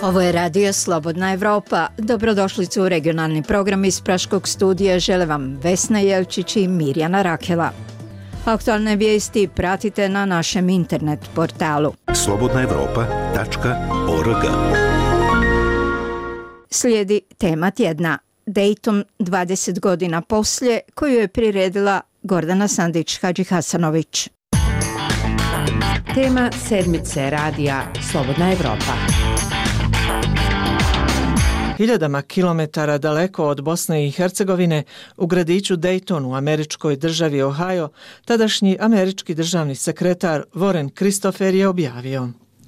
Ovo je radio Slobodna Evropa. Dobrodošlicu u regionalni program iz Praškog studija. Žele vam Vesna Jelčić i Mirjana Rakela. Aktualne vijesti pratite na našem internet portalu slobodnaevropa.org. Slijedi tema tjedna. Dayton 20 godina poslije, koju je priredila Gordana Sandić-Hadžihasanović. Tema sedmice radija Slobodna Evropa. Hiljadama kilometara daleko od Bosne i Hercegovine, u gradiću Dayton u američkoj državi Ohio, tadašnji američki državni sekretar Warren Christopher je objavio: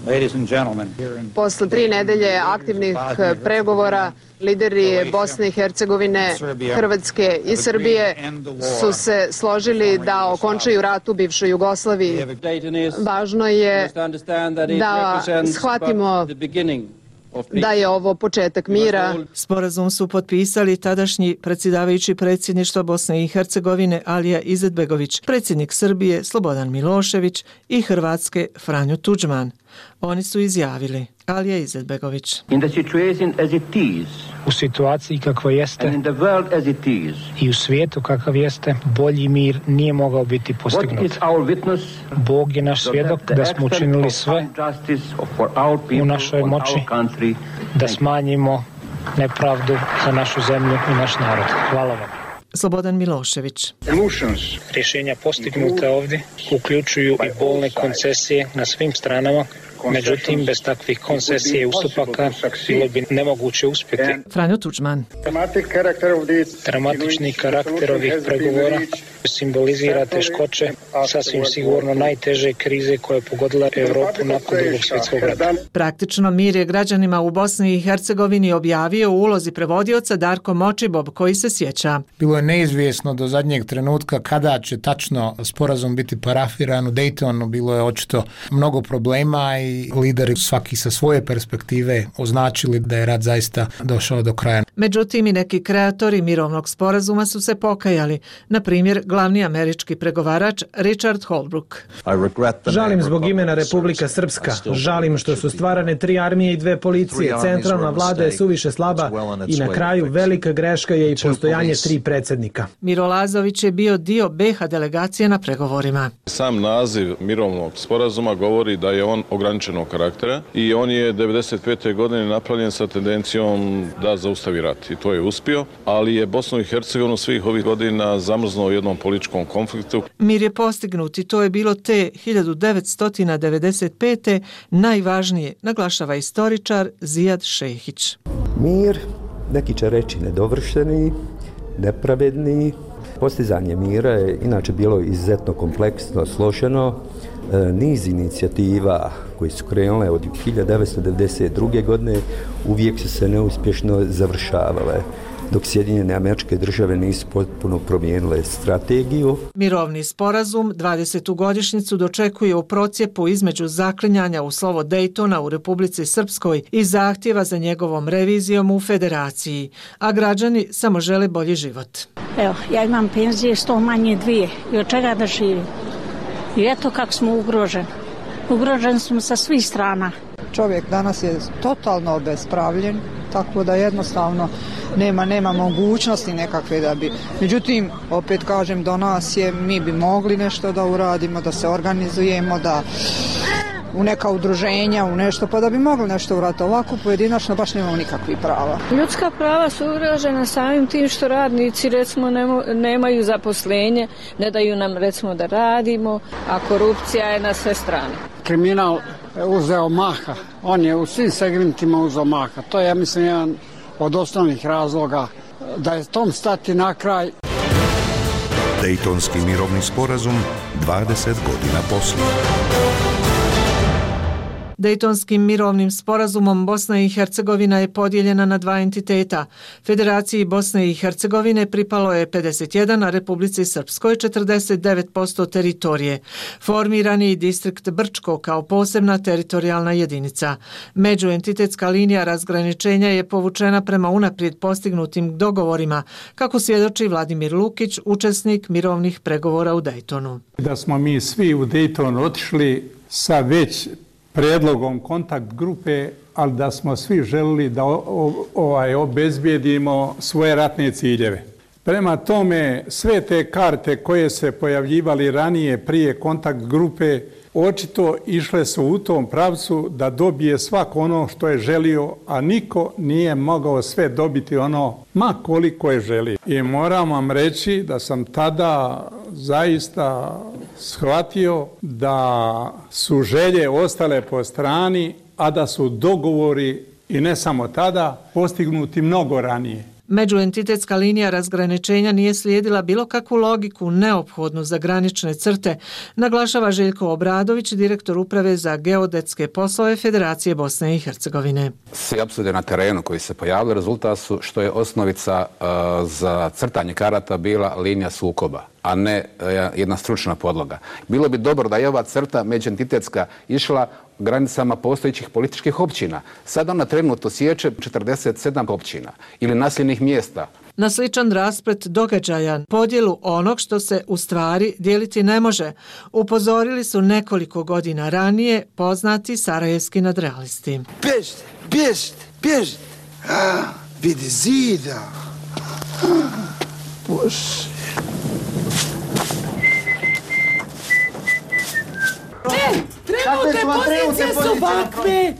Posle 3 nedelje aktivnih pregovora, lideri Bosne i Hercegovine, Hrvatske i Srbije su se složili da okončaju rat u bivšoj Jugoslaviji. Važno je da shvatimo da je ovo početak mira. Sporazum su potpisali tadašnji predsjedavajući predsjedništva Bosne i Hercegovine Alija Izetbegović, predsjednik Srbije Slobodan Milošević i Hrvatske Franjo Tuđman. Oni su izjavili: Alija Izetbegović: u situaciji kakva jeste i u svijetu kakav jeste, bolji mir nije mogao biti postignut. Bog je naš svjedok da smo učinili sve u našoj moći da smanjimo nepravdu za našu zemlju i naš narod. Hvala vam. Slobodan Milošević: Rješenja postignuta ovdje uključuju i bolne koncesije na svim stranama. Međutim, bez takvih koncesija i ustupaka bilo bi nemoguće uspjeti. Franjo Tuđman: Dramatični karakter ovih pregovora simbolizira teškoće, sasvim sigurno najteže krize koja je pogodila Europu nakon Drugog svjetskog rata. Praktično mir je građanima u Bosni i Hercegovini objavio u ulozi prevodioca Darko Močibob, koji se sjeća: Bilo je neizvjesno do zadnjeg trenutka kada će tačno sporazum biti parafiran u Daytonu. Bilo je očito mnogo problema i lideri svaki sa svoje perspektive označili da je rat zaista došao do kraja. Međutim, i neki kreatori mirovnog sporazuma su se pokajali. Na primjer, glavni američki pregovarač Richard Holbrooke: Žalim zbog imena Republika Srpska. Žalim što su stvarane 3 armije i 2 policije. Centralna vlada je suviše slaba i na kraju velika greška je i postojanje 3 predsjednika. Miro Lazović je bio dio BiH delegacije na pregovorima. Sam naziv mirovnog sporazuma govori da je on ograničenog karaktera i on je 1995. godine napravljen sa tendencijom da zaustavi rat i to je uspio, ali je Bosnu i Hercegovinu svih ovih godina zamrznuo u jednom političkom konfliktu. Mir je postignut i to je bilo te 1995. najvažnije, naglašava istoričar Zijad Šehić. Mir, neki će reći nedovršeni, nepravedni. Postizanje mira je inače bilo izuzetno kompleksno, složeno. Niz inicijativa koji su krenule od 1992. godine uvijek su se neuspješno završavale, dok Sjedinjene Američke Države nisu potpuno promijenile strategiju. Mirovni sporazum 20. godišnjicu dočekuje u procjepu između zaklinjanja u slovo Daytona u Republici Srpskoj i zahtjeva za njegovom revizijom u Federaciji, a građani samo žele bolji život. Evo, ja imam penzije 100 manje 2 i od čega da živim? I eto kako smo ugroženi. Ugroženi smo sa svih strana. Čovjek danas je totalno obespravljen, tako da jednostavno nema mogućnosti nekakve da bi. Međutim, opet kažem, do nas je, mi bi mogli nešto da uradimo, da se organizujemo, da u neka udruženja, u nešto, pa da bi mogli nešto uraditi. Ovako pojedinačno baš nemamo nikakvih prava. Ljudska prava su ugrožena samim tim što radnici recimo nemaju zaposlenje, ne daju nam recimo da radimo, a korupcija je na sve strane. Kriminal je uzeo maha, on je u svim segmentima uzeo maha. To je, ja mislim, jedan od osnovnih razloga da je tom stati na kraj. Dejtonski mirovni sporazum 20 godina poslije. Dejtonskim mirovnim sporazumom Bosna i Hercegovina je podijeljena na 2 entiteta. Federaciji Bosne i Hercegovine pripalo je 51, a Republici Srpskoj 49% teritorije. Formiran je i distrikt Brčko kao posebna teritorijalna jedinica. Međuentitetska linija razgraničenja je povučena prema unaprijed postignutim dogovorima, kako svjedoči Vladimir Lukić, učesnik mirovnih pregovora u Dejtonu. Da smo mi svi u Dejton otišli sa već predlogom kontakt grupe ali da smo svi želili da obezbijedimo svoje ratne ciljeve. Prema tome, sve te karte koje se pojavljivali ranije prije kontakt grupe, očito išle su u tom pravcu da dobije svako ono što je želio, a niko nije mogao sve dobiti ono ma koliko je želio. I moram vam reći da sam tada zaista shvatio da su želje ostale po strani, a da su dogovori, i ne samo tada, postignuti mnogo ranije. Međuentitetska linija razgraničenja nije slijedila bilo kakvu logiku neophodnu za granične crte, naglašava Željko Obradović, direktor uprave za geodetske poslove Federacije Bosne i Hercegovine. Svi apsurde na terenu koji se pojavili rezultat su što je osnovica za crtanje karata bila linija sukoba, a ne jedna stručna podloga. Bilo bi dobro da je ova crta međuentitetska išla granicama postojećih političkih općina. Sad ona trenutno sječe 47 općina ili naseljenih mjesta. Na sličan rasplet događaja, podjelu onog što se u stvari dijeliti ne može, upozorili su nekoliko godina ranije poznati sarajevski nadrealisti. Bježite, bježite, bježite. Vidi zida. Bože. Trenutne pozicije su vakme.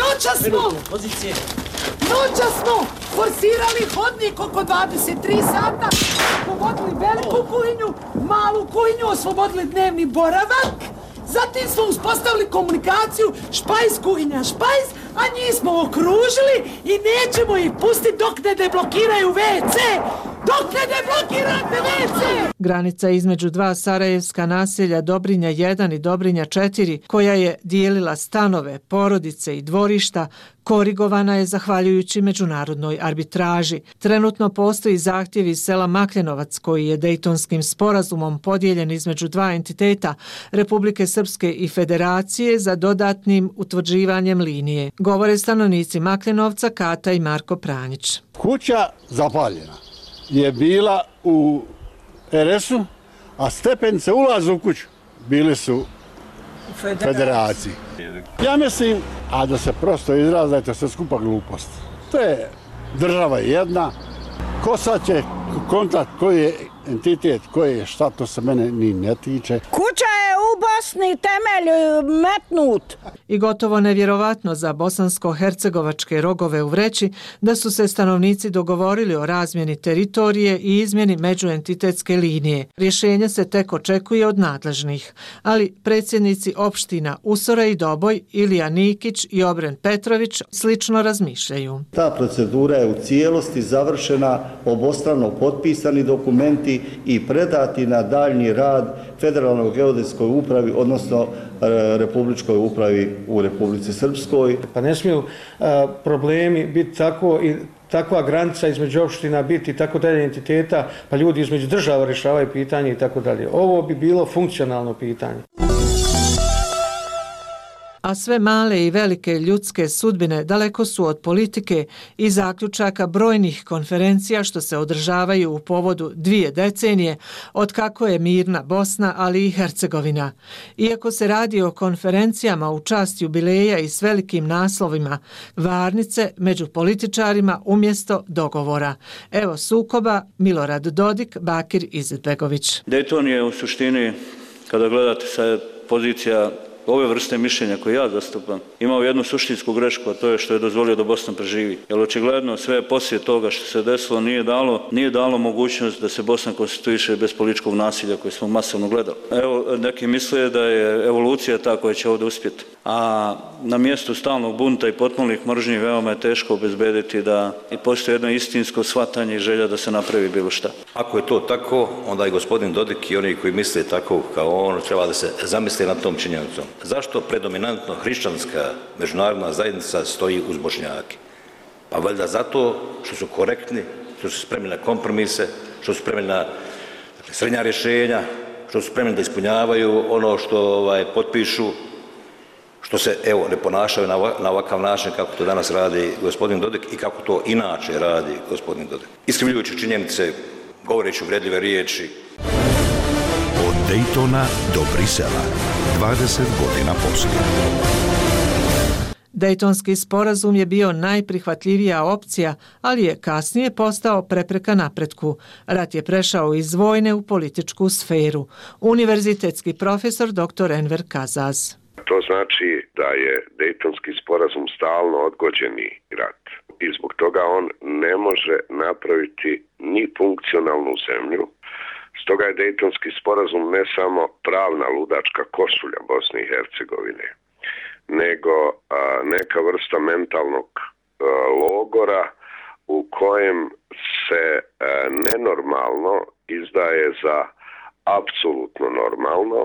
Noća smo forsirali hodnik oko 23 sata, povodili veliku kuhinju, malu kuhinju, oslobodili dnevni boravak, zatim smo uspostavili komunikaciju špajz, kuhinja, špajz, a njih smo okružili i nećemo ih pustiti dok ne deblokiraju WC! Dok ne deblokirate WC! Granica između dva sarajevska naselja Dobrinja 1 i Dobrinja 4, koja je dijelila stanove, porodice i dvorišta, korigovana je zahvaljujući međunarodnoj arbitraži. Trenutno postoji zahtjev iz sela Makljenovac koji je Dejtonskim sporazumom podijeljen između dva entiteta, Republike Srpske i Federacije, za dodatnim utvrđivanjem linije. Govore stanovnici Makljenovca Kata i Marko Pranjić. Kuća zapaljena je bila u RS-u, a stepenice ulaza u kuću bili su u Federaciji. Ja mislim, a da se prosto izrazi, da je to sve skupa glupost. To je država jedna, ko sad će kontakt koji je entitet, koji je šta, to se mene ni ne tiče. Kuća je u Bosni temelj metnut. I gotovo nevjerovatno za bosansko-hercegovačke rogove u Vreći da su se stanovnici dogovorili o razmjeni teritorije i izmjeni međuentitetske linije. Rješenje se tek očekuje od nadležnih, ali predsjednici opština Usora i Doboj, Ilija Nikić i Obren Petrović slično razmišljaju. Ta procedura je u cijelosti završena, obostrano potpisani dokumenti i predati na daljnji rad Federalnoj geodetskoj upravi, odnosno Republičkoj upravi u Republici Srpskoj. Pa ne smiju problemi biti tako i takva granica između opština biti tako dalje entiteta, pa ljudi između država rješavaju pitanje i tako dalje. Ovo bi bilo funkcionalno pitanje. A sve male i velike ljudske sudbine daleko su od politike i zaključaka brojnih konferencija što se održavaju u povodu 2 decenije od kako je mirna Bosna, ali i Hercegovina. Iako se radi o konferencijama u čast jubileja i s velikim naslovima, varnice među političarima umjesto dogovora. Evo sukoba Milorad Dodik, Bakir Izetbegović. Dayton je u suštini, kada gledate sa pozicija ove vrste mišljenja koje ja zastupam, imao jednu suštinsku grešku, a to je što je dozvolio da Bosna preživi. Jer očigledno sve poslije toga što se desilo nije dalo mogućnost da se Bosna konstituiše bez političkog nasilja koje smo masovno gledali. Evo, neki misle da je evolucija ta koja će ovdje uspjeti. A na mjestu stalnog bunta i potpunih mržnji veoma je teško obezbediti da i postoji jedno istinsko shvatanje i želja da se napravi bilo šta. Ako je to tako, onda i gospodin Dodik i oni koji misle tako kao on treba da se zamisle nad tom činjenicom. Zašto predominantno hrišćanska međunarodna zajednica stoji uz Bošnjake? Pa valjda zato što su korektni, što su spremni na kompromise, što su spremni na srednja rješenja, što su spremni da ispunjavaju ono što potpišu, što se ne ponašaju na ovakav način kako to danas radi gospodin Dodik i kako to inače radi gospodin Dodik. Iskrivljujući činjenice, govoreći uvredljive riječi. Od Daytona do Brisela, 20 godina poslije. Dejtonski sporazum je bio najprihvatljivija opcija, ali je kasnije postao prepreka napretku. Rat je prešao iz vojne u političku sferu. Univerzitetski profesor dr. Enver Kazaz. To znači da je Dejtonski sporazum stalno odgođeni rat i zbog toga on ne može napraviti ni funkcionalnu zemlju. Stoga je Dejtonski sporazum ne samo pravna ludačka košulja Bosne i Hercegovine, nego neka vrsta mentalnog logora u kojem se nenormalno izdaje za apsolutno normalno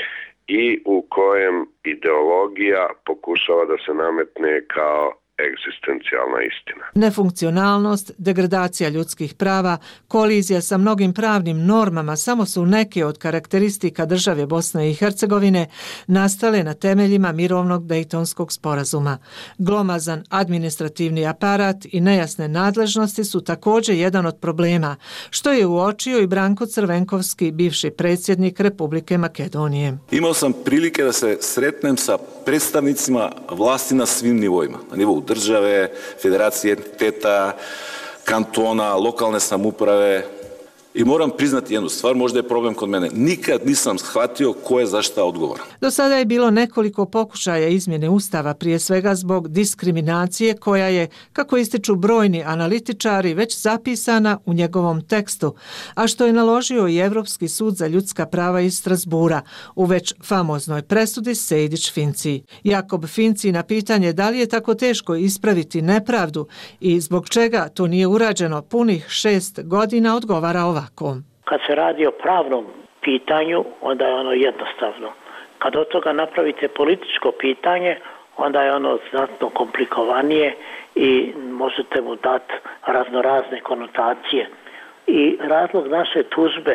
i u kojem ideologija pokušava da se nametne kao egzistencijalna istina. Nefunkcionalnost, degradacija ljudskih prava, kolizija sa mnogim pravnim normama samo su neke od karakteristika države Bosne i Hercegovine nastale na temeljima mirovnog Dejtonskog sporazuma. Glomazan administrativni aparat i nejasne nadležnosti su također jedan od problema, što je uočio i Branko Crvenkovski, bivši predsjednik Republike Makedonije. Imao sam prilike da se sretnem sa predstavnicima vlasti na svim nivoima, na nivou države, federacije entiteta, kantona, lokalne samouprave. I moram priznati jednu stvar, možda je problem kod mene. Nikad nisam shvatio ko je za šta odgovoran. Do sada je bilo nekoliko pokušaja izmjene Ustava, prije svega zbog diskriminacije koja je, kako ističu brojni analitičari, već zapisana u njegovom tekstu, a što je naložio i Europski sud za ljudska prava iz Strasbura u već famoznoj presudi Sejdić-Finci. Jakob Finci na pitanje da li je tako teško ispraviti nepravdu i zbog čega to nije urađeno punih 6 godina odgovara ovako. Kad se radi o pravnom pitanju, onda je ono jednostavno. Kad od toga napravite političko pitanje, onda je ono znatno komplikovanije i možete mu dati raznorazne konotacije. I razlog naše tužbe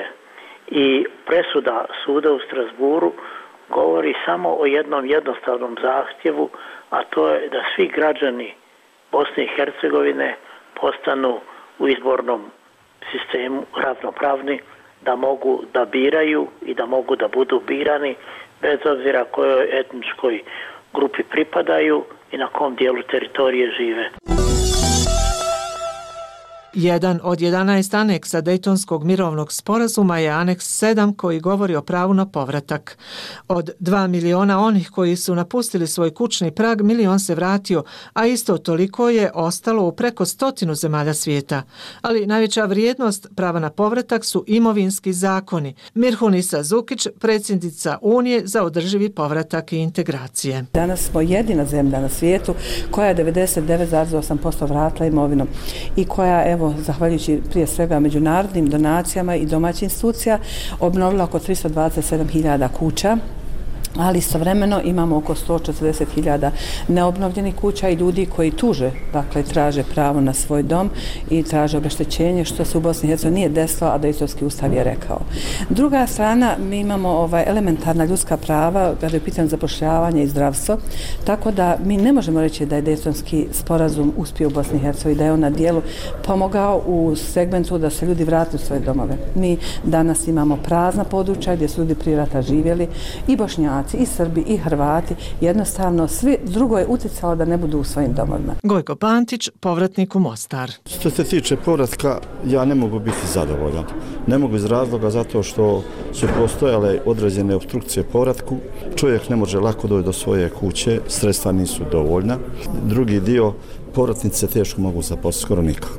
i presuda suda u Strasburu govori samo o jednom jednostavnom zahtjevu, a to je da svi građani Bosne i Hercegovine postanu u izbornom sistemu ravnopravni, da mogu da biraju i da mogu da budu birani bez obzira kojoj etničkoj grupi pripadaju i na kom dijelu teritorije žive. Jedan od 11 aneksa Dejtonskog mirovnog sporazuma je aneks 7 koji govori o pravu na povratak. Od 2 miliona onih koji su napustili svoj kućni prag, 1 milion se vratio, a isto toliko je ostalo u preko 100 zemalja svijeta. Ali najveća vrijednost prava na povratak su imovinski zakoni. Mirhunisa Zukić, predsjednica Unije za održivi povratak i integracije. Danas smo jedina zemlja na svijetu koja je 99,8% vratila imovinom i koja, evo, zahvaljujući prije svega međunarodnim donacijama i domaćih institucija, obnovila oko 327.000 kuća, ali istovremeno imamo oko 140.000 neobnovljenih kuća i ljudi koji tuže, dakle traže pravo na svoj dom i traže obeštećenje, što se u Bosni i Hercegovini nije desilo, a Dejtonski ustav je rekao. Druga strana, mi imamo elementarna ljudska prava kada je pitanje zapošljavanje i zdravstvo, tako da mi ne možemo reći da je Dejtonski sporazum uspio u Bosni i Hercegovini, da je on na dijelu pomogao u segmentu da se ljudi vrate u svoje domove. Mi danas imamo prazna područja gdje su ljudi prije rata živjeli, i Bošnjaci, i Srbi, i Hrvati, jednostavno svi drugo je utjecalo da ne budu u svojim domovima. Gojko Pantić, povratnik u Mostar. Što se tiče povratka, ja ne mogu biti zadovoljan. Ne mogu iz razloga zato što su postojale određene obstrukcije povratku. Čovjek ne može lako doći do svoje kuće, sredstva nisu dovoljna. Drugi dio, povratnici se teško mogu zaposliti, skoro nikako.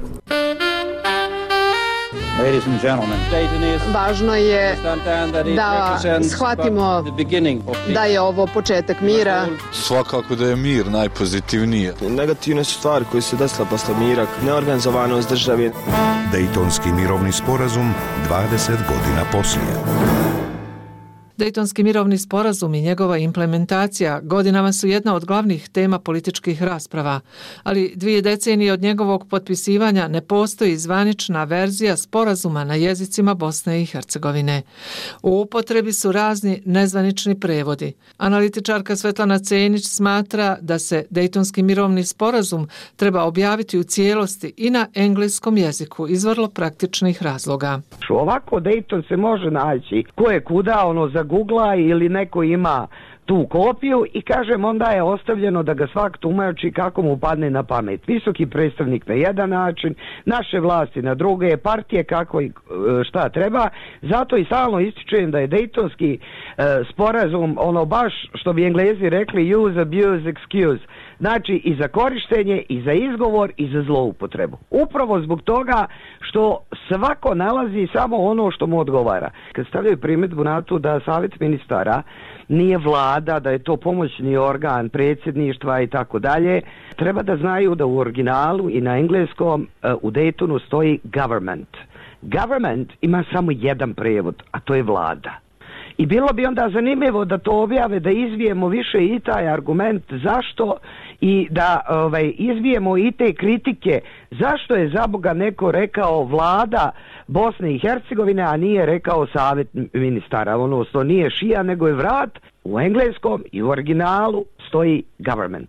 Važno je da shvatimo da je ovo početak mira. Svakako da je mir najpozitivnije. Negativne su stvari koje se desile posle mira, neorganizovanost države. Dejtonski mirovni sporazum 20 godina poslije. Dejtonski mirovni sporazum i njegova implementacija godinama su jedna od glavnih tema političkih rasprava, ali 2 decenije od njegovog potpisivanja ne postoji zvanična verzija sporazuma na jezicima Bosne i Hercegovine. U upotrebi su razni nezvanični prevodi. Analitičarka Svetlana Cenić smatra da se Dejtonski mirovni sporazum treba objaviti u cijelosti i na engleskom jeziku iz vrlo praktičnih razloga. Ovako Dejton se može naći ko je kuda, za Googla ili neko ima tu kopiju i kažem onda je ostavljeno da ga svak tumači kako mu padne na pamet. Visoki predstavnik na jedan način, naše vlasti na druge, partije kako i šta treba. Zato i stalno ističujem da je Dejtonski sporazum ono baš što bi Englezi rekli use, abuse, excuse. Znači i za korištenje, i za izgovor, i za zloupotrebu. Upravo zbog toga što svako nalazi samo ono što mu odgovara. Kad stavljaju primjedbu na to da Savjet ministara nije vlada, da je to pomoćni organ predsjedništva i tako dalje, treba da znaju da u originalu i na engleskom u Daytonu stoji government. Government ima samo jedan prijevod, a to je vlada. I bilo bi onda zanimljivo da to objave, da izvijemo više i taj argument zašto i da izvijemo i te kritike zašto je za Boga neko rekao vlada Bosne i Hercegovine, a nije rekao Savjet ministara. Ono što nije šija nego je vrat, u engleskom i u originalu stoji government.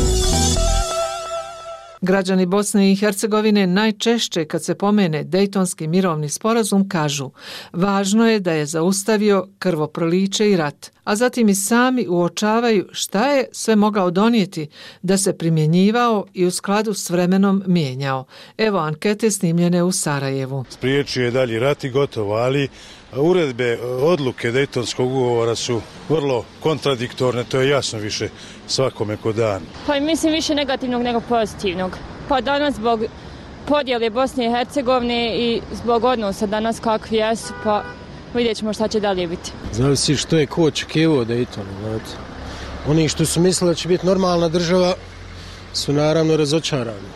Građani Bosne i Hercegovine najčešće kad se pomene Dejtonski mirovni sporazum kažu važno je da je zaustavio krvoproliće i rat, a zatim i sami uočavaju šta je sve mogao donijeti da se primjenjivao i u skladu s vremenom mijenjao. Evo ankete snimljene u Sarajevu. Spriječio je dalji rat i gotovo, ali uredbe, odluke Dejtonskog ugovora su vrlo kontradiktorne, to je jasno više svakome ko dan. Pa mislim više negativnog nego pozitivnog. Pa danas zbog podjele Bosne i Hercegovine i zbog odnosa danas kakvi jesu, pa vidjet ćemo šta će dalje biti. Zavisi što je ko očekivao Dejton. Oni što su mislili da će biti normalna država su naravno razočarani.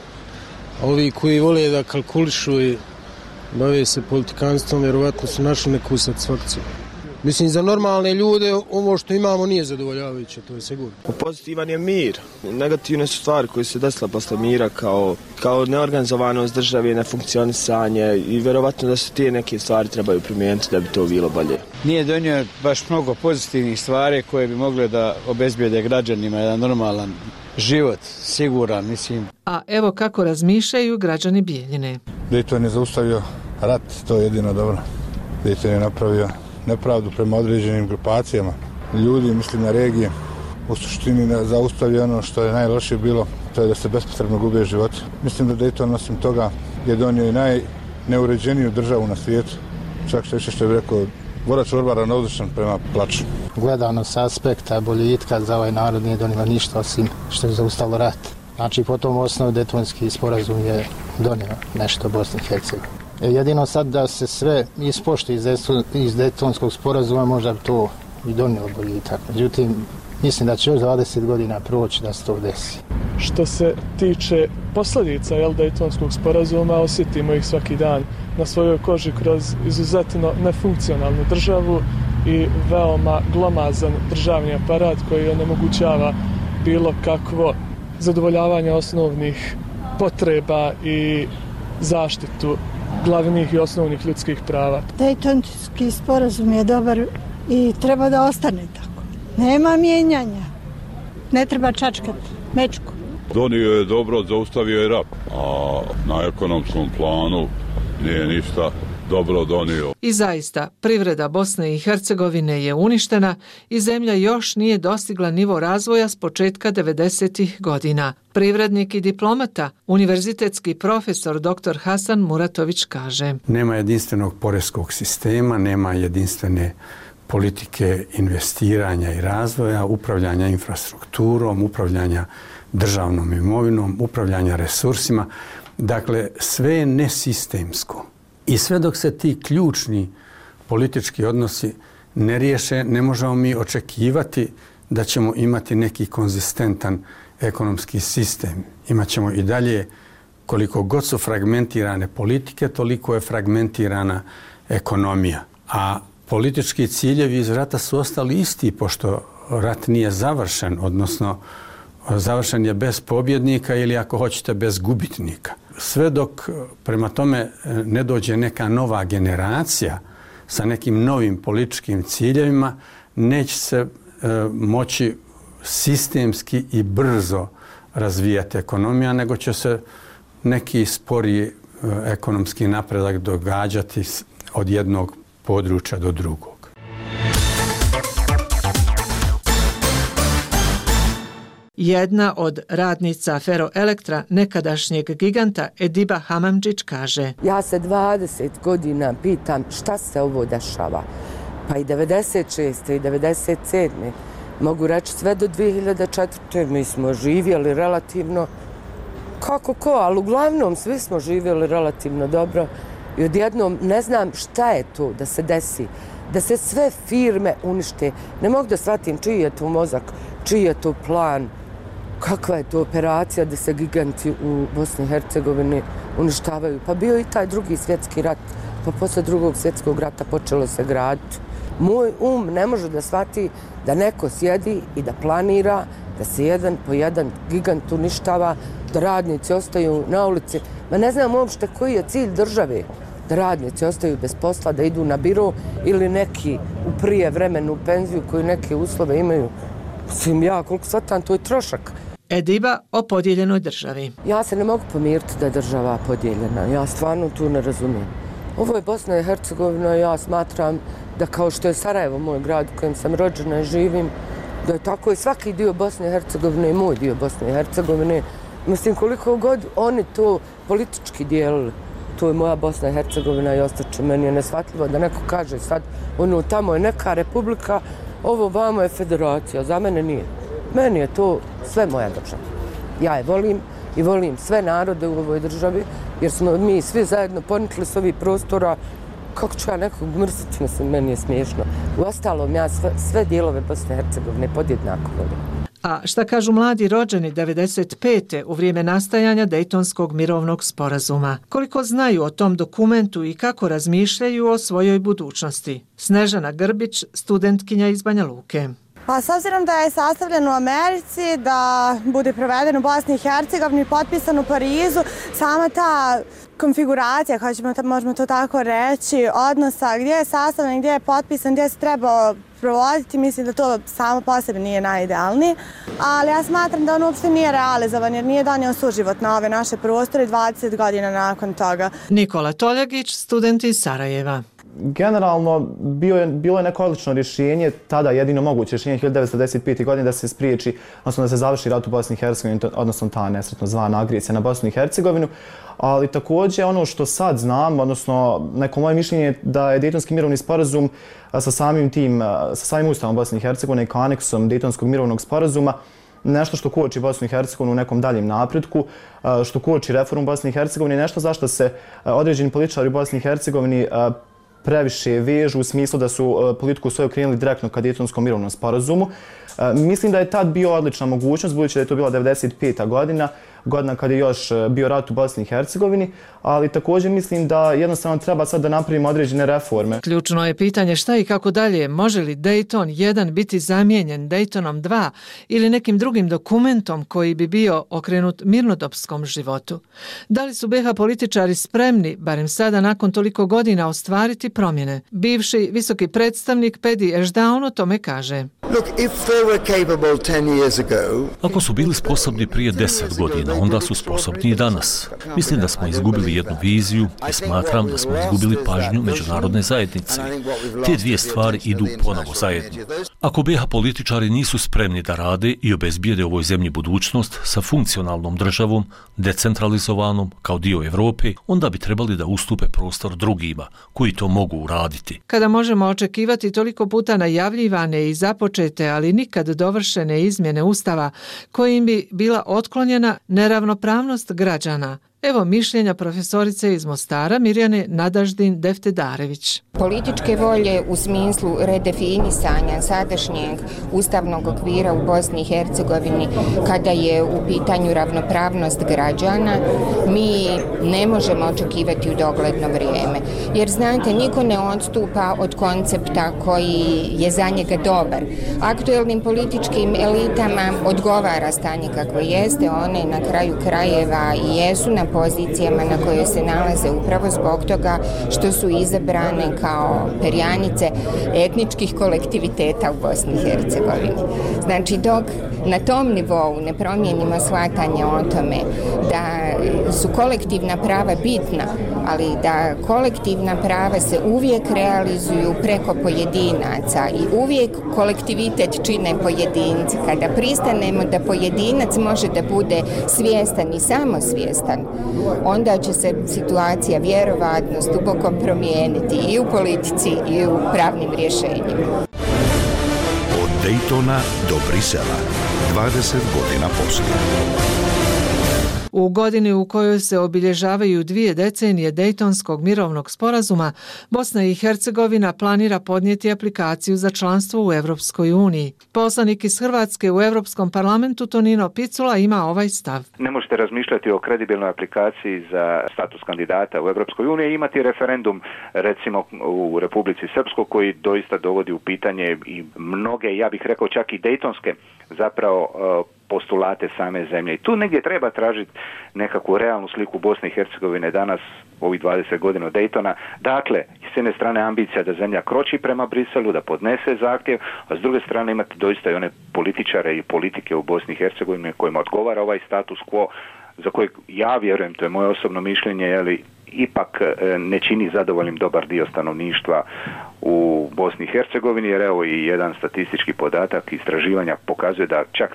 A ovi koji vole da kalkulišu i bave se politikanstvom, vjerovatno su našli neku satisfakciju. Mislim, za normalne ljude ovo što imamo nije zadovoljavajuće, to je sigurno. Pozitivan je mir. Negativne su stvari koje se desile posle mira kao neorganizovanost države, nefunkcionisanje i vjerovatno da se te neke stvari trebaju primijeniti da bi to bilo bolje. Nije donio baš mnogo pozitivnih stvari koje bi mogle da obezbijede građanima jedan normalan život, siguran, mislim. A evo kako razmišljaju građani Bijeljine. Dejton je zaustavio rat, to je jedino dobro. Dejton je napravio nepravdu prema određenim grupacijama. Ljudi, mislim na regije, u suštini zaustavio ono što je najlošije bilo, to je da se bespotrebno gube život. Mislim da Dejton osim toga je donio i najneuređeniju državu na svijetu. Čak što je rekao, Vorač Orbara ravnodušan prema plaču. Gledano s aspekta boljitka za ovaj narod nije donijelo ništa osim što je zaustavilo rat. Znači po tom osnovu Dejtonski sporazum je donio nešto Bosni i Hercegovini. Jedino sad da se sve ispoštuje iz Dejtonskog sporazuma možda bi to i donijelo boljitak. Međutim, mislim da će još 20 godina proći da se to desi. Što se tiče posljedica Dejtonskog sporazuma, osjetimo ih svaki dan na svojoj koži kroz izuzetno nefunkcionalnu državu i veoma glomazan državni aparat koji onemogućava bilo kakvo zadovoljavanje osnovnih potreba i zaštitu glavnih i osnovnih ljudskih prava. Dejtonski sporazum je dobar i treba da ostane tako. Nema mijenjanja. Ne treba čačkati mečku. Donio je dobro, zaustavio je rat, a na ekonomskom planu nije ništa dobro donio. I zaista, privreda Bosne i Hercegovine je uništena i zemlja još nije dostigla nivo razvoja s početka 90-ih godina. Privrednik i diplomata, univerzitetski profesor dr. Hasan Muratović kaže: Nema jedinstvenog poreskog sistema, nema jedinstvene politike investiranja i razvoja, upravljanja infrastrukturom, upravljanja državnom imovinom, upravljanja resursima. Dakle, sve je nesistemsko. I sve dok se ti ključni politički odnosi ne riješe, ne možemo mi očekivati da ćemo imati neki konzistentan ekonomski sistem. Imaćemo i dalje, koliko god su fragmentirane politike, toliko je fragmentirana ekonomija. A politički ciljevi iz rata su ostali isti, pošto rat nije završen, odnosno završen je bez pobjednika ili ako hoćete bez gubitnika. Sve dok prema tome ne dođe neka nova generacija sa nekim novim političkim ciljevima, neće se moći sistemski i brzo razvijati ekonomija, nego će se neki sporiji ekonomski napredak događati od jednog područja do drugog. Jedna od radnica Feroelektra, nekadašnjeg giganta Ediba Hamamdžić, kaže: Ja se 20 godina pitam šta se ovo dešava. Pa i 96. i 97. Mogu reći sve do 2004. Mi smo živjeli relativno kako ko, ali uglavnom svi smo živjeli relativno dobro i odjednom ne znam šta je to da se desi, da se sve firme unište. Ne mogu da shvatim čiji je to mozak, čiji je to plan, kakva je to operacija da se giganti u Bosni i Hercegovini uništavaju. Pa bio i taj drugi svjetski rat, pa posle drugog svjetskog rata počelo se graditi. Moj ne može da shvati da neko sjedi i da planira da se jedan po jedan gigant uništava, da radnici ostaju na ulici. Ma ne znam uopšte koji je cilj države. Da radnici ostaju bez posla, da idu na biro ili neki u prije vremenu penziju koji neke uslove imaju. Mislim, ja koliko shvatam, to je trošak. Ediba o podijeljenoj državi. Ja se ne mogu pomiriti da je država podijeljena. Ja stvarno tu ne razumijem. Ovo je Bosna i Hercegovina i ja smatram da kao što je Sarajevo moj grad u kojem sam rođena i živim, da je tako i svaki dio Bosne i Hercegovine i moj dio Bosne i Hercegovine. Mislim, koliko god oni to politički dijelili, to je moja Bosna i Hercegovina i ostaće. Meni je neshvatljivo da neko kaže sad, ono, tamo je neka republika, ovo vamo je federacija, za mene nije. Meni je to sve moja država. Ja je volim i volim sve narode u ovoj državi, jer smo mi svi zajedno ponikli s ovih prostora. Kako ću ja nekog mrziti, mislim, meni je smiješno. Uostalom, ja sve dijelove Bosne i Hercegovine podjednako volim. A šta kažu mladi rođeni 95. u vrijeme nastajanja Dejtonskog mirovnog sporazuma? Koliko znaju o tom dokumentu i kako razmišljaju o svojoj budućnosti? Snežana Grbić, studentkinja iz Banja Luke. Pa s obzirom da je sastavljen u Americi, da bude proveden u Bosni i Hercegovini, potpisan u Parizu, sama ta konfiguracija, možemo to tako reći, odnosa gdje je sastavljen, gdje je potpisan, gdje se treba provoditi, mislim da to samo po sebi nije najidealniji, ali ja smatram da on uopšte nije realizovan jer nije donio suživot na ove naše prostore 20 godina nakon toga. Nikola Toljagić, student iz Sarajeva. Generalno, bilo je neko odlično rješenje, tada jedino moguće rješenje 1995. godine da se spriječi, odnosno da se završi rat u Bosni i Hercegovini, odnosno ta nesretno zvana agresija na Bosnu i Hercegovinu. Ali također ono što sad znam, odnosno neko moje mišljenje je da je Dejtonski mirovni sporazum sa samim Ustavom Bosne i Hercegovine i kao aneksom Dejtonskog mirovnog sporazuma nešto što koči Bosnu i Hercegovinu u nekom daljem napretku, što koči reformu Bosne i Hercegovine, nešto zašto se određeni političari u Bosni i Hercegovini previše vežu u smislu da su politiku svoju krenuli direktno ka Dejtonskom mirovnom sporazumu. Mislim da je tad bio odlična mogućnost, budući da je to bila 95. godina kada je još bio rat u Bosni i Hercegovini, ali također mislim da jednostavno treba sad da napravimo određene reforme. Ključno je pitanje šta i kako dalje. Može li Dejton 1 biti zamijenjen Dejtonom 2 ili nekim drugim dokumentom koji bi bio okrenut mirnodopskom životu? Da li su BiH političari spremni, barem sada nakon toliko godina, ostvariti promjene? Bivši visoki predstavnik Pedi Ešdaun o tome kaže. Ako su bili sposobni prije 10 godina, onda su sposobni i danas. Mislim da smo izgubili jednu viziju i smatram da smo izgubili pažnju međunarodne zajednice. Te dvije stvari idu ponovo zajedno. Ako BiH političari nisu spremni da rade i obezbijede ovoj zemlji budućnost sa funkcionalnom državom, decentralizovanom kao dio Evrope, onda bi trebali da ustupe prostor drugima koji to mogu uraditi. Kada možemo očekivati toliko puta najavljivane i započete, ali nikad dovršene izmjene Ustava kojim bi bila otklonjena neravnopravnost građana? Evo mišljenja profesorice iz Mostara Mirjane Nadaždin Deftedarević. Političke volje u smislu redefinisanja sadašnjeg ustavnog okvira u Bosni i Hercegovini kada je u pitanju ravnopravnost građana mi ne možemo očekivati u dogledno vrijeme. Jer znate, niko ne odstupa od koncepta koji je za njega dobar. Aktuelnim političkim elitama odgovara stanje kakvo jeste, one na kraju krajeva i jesu na pozicijama na koje se nalaze upravo zbog toga što su izabrane kao perjanice etničkih kolektiviteta u Bosni i Hercegovini. Znači, dok na tom nivou ne promijenimo shvatanje o tome da su kolektivna prava bitna, ali da kolektivna prava se uvijek realizuju preko pojedinaca i uvijek kolektivitet čine pojedinci. Kada pristanemo da pojedinac može da bude svjestan i samosvjestan, onda će se situacija vjerovatno s dubokom promijeniti i u politici i u pravnim rješenjima. Od Daytona do Brisela, 20 godina poslije. U godini u kojoj se obilježavaju 2 decenije Dejtonskog mirovnog sporazuma, Bosna i Hercegovina planira podnijeti aplikaciju za članstvo u Europskoj uniji. Poslanik iz Hrvatske u Europskom parlamentu Tonino Picula ima ovaj stav. Ne možete razmišljati o kredibilnoj aplikaciji za status kandidata u Europskoj uniji i imati referendum recimo u Republici Srpskoj koji doista dovodi u pitanje i mnoge, ja bih rekao čak i dejtonske zapravo postulate same zemlje. I tu negdje treba tražiti nekakvu realnu sliku Bosne i Hercegovine danas, ovih 20 godina od Daytona. Dakle, s jedne strane ambicija da zemlja kroči prema Briselu, da podnese zahtjev, a s druge strane imate doista i one političare i politike u Bosni i Hercegovini kojima odgovara ovaj status quo, za kojeg ja vjerujem, to je moje osobno mišljenje, ali ipak ne čini zadovoljnim dobar dio stanovništva u Bosni i Hercegovini, jer evo i jedan statistički podatak istraživanja pokazuje da čak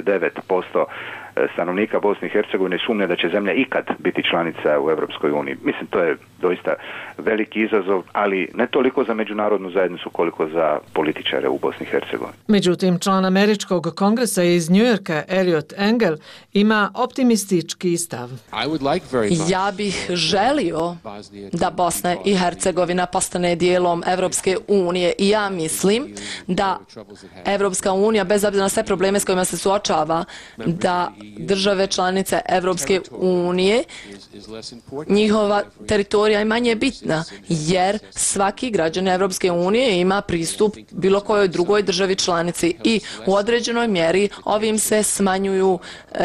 39% stanovnika Bosne i Hercegovine sumnja da će zemlja ikad biti članica u Europskoj uniji. Mislim, to je doista veliki izazov, ali ne toliko za međunarodnu zajednicu koliko za političare u Bosni i Hercegovini. Međutim, član Američkog kongresa iz Njujorka, Elliot Engel, ima optimistički stav. Ja bih želio da Bosna i Hercegovina postane dijelom Evropske unije i ja mislim da Evropska unija, bez obzira na sve probleme s kojima se suočava, da države članice Evropske unije, njihova teritorija je manje bitna, jer svaki građan Evropske unije ima pristup bilo kojoj drugoj državi članici i u određenoj mjeri ovim se smanjuju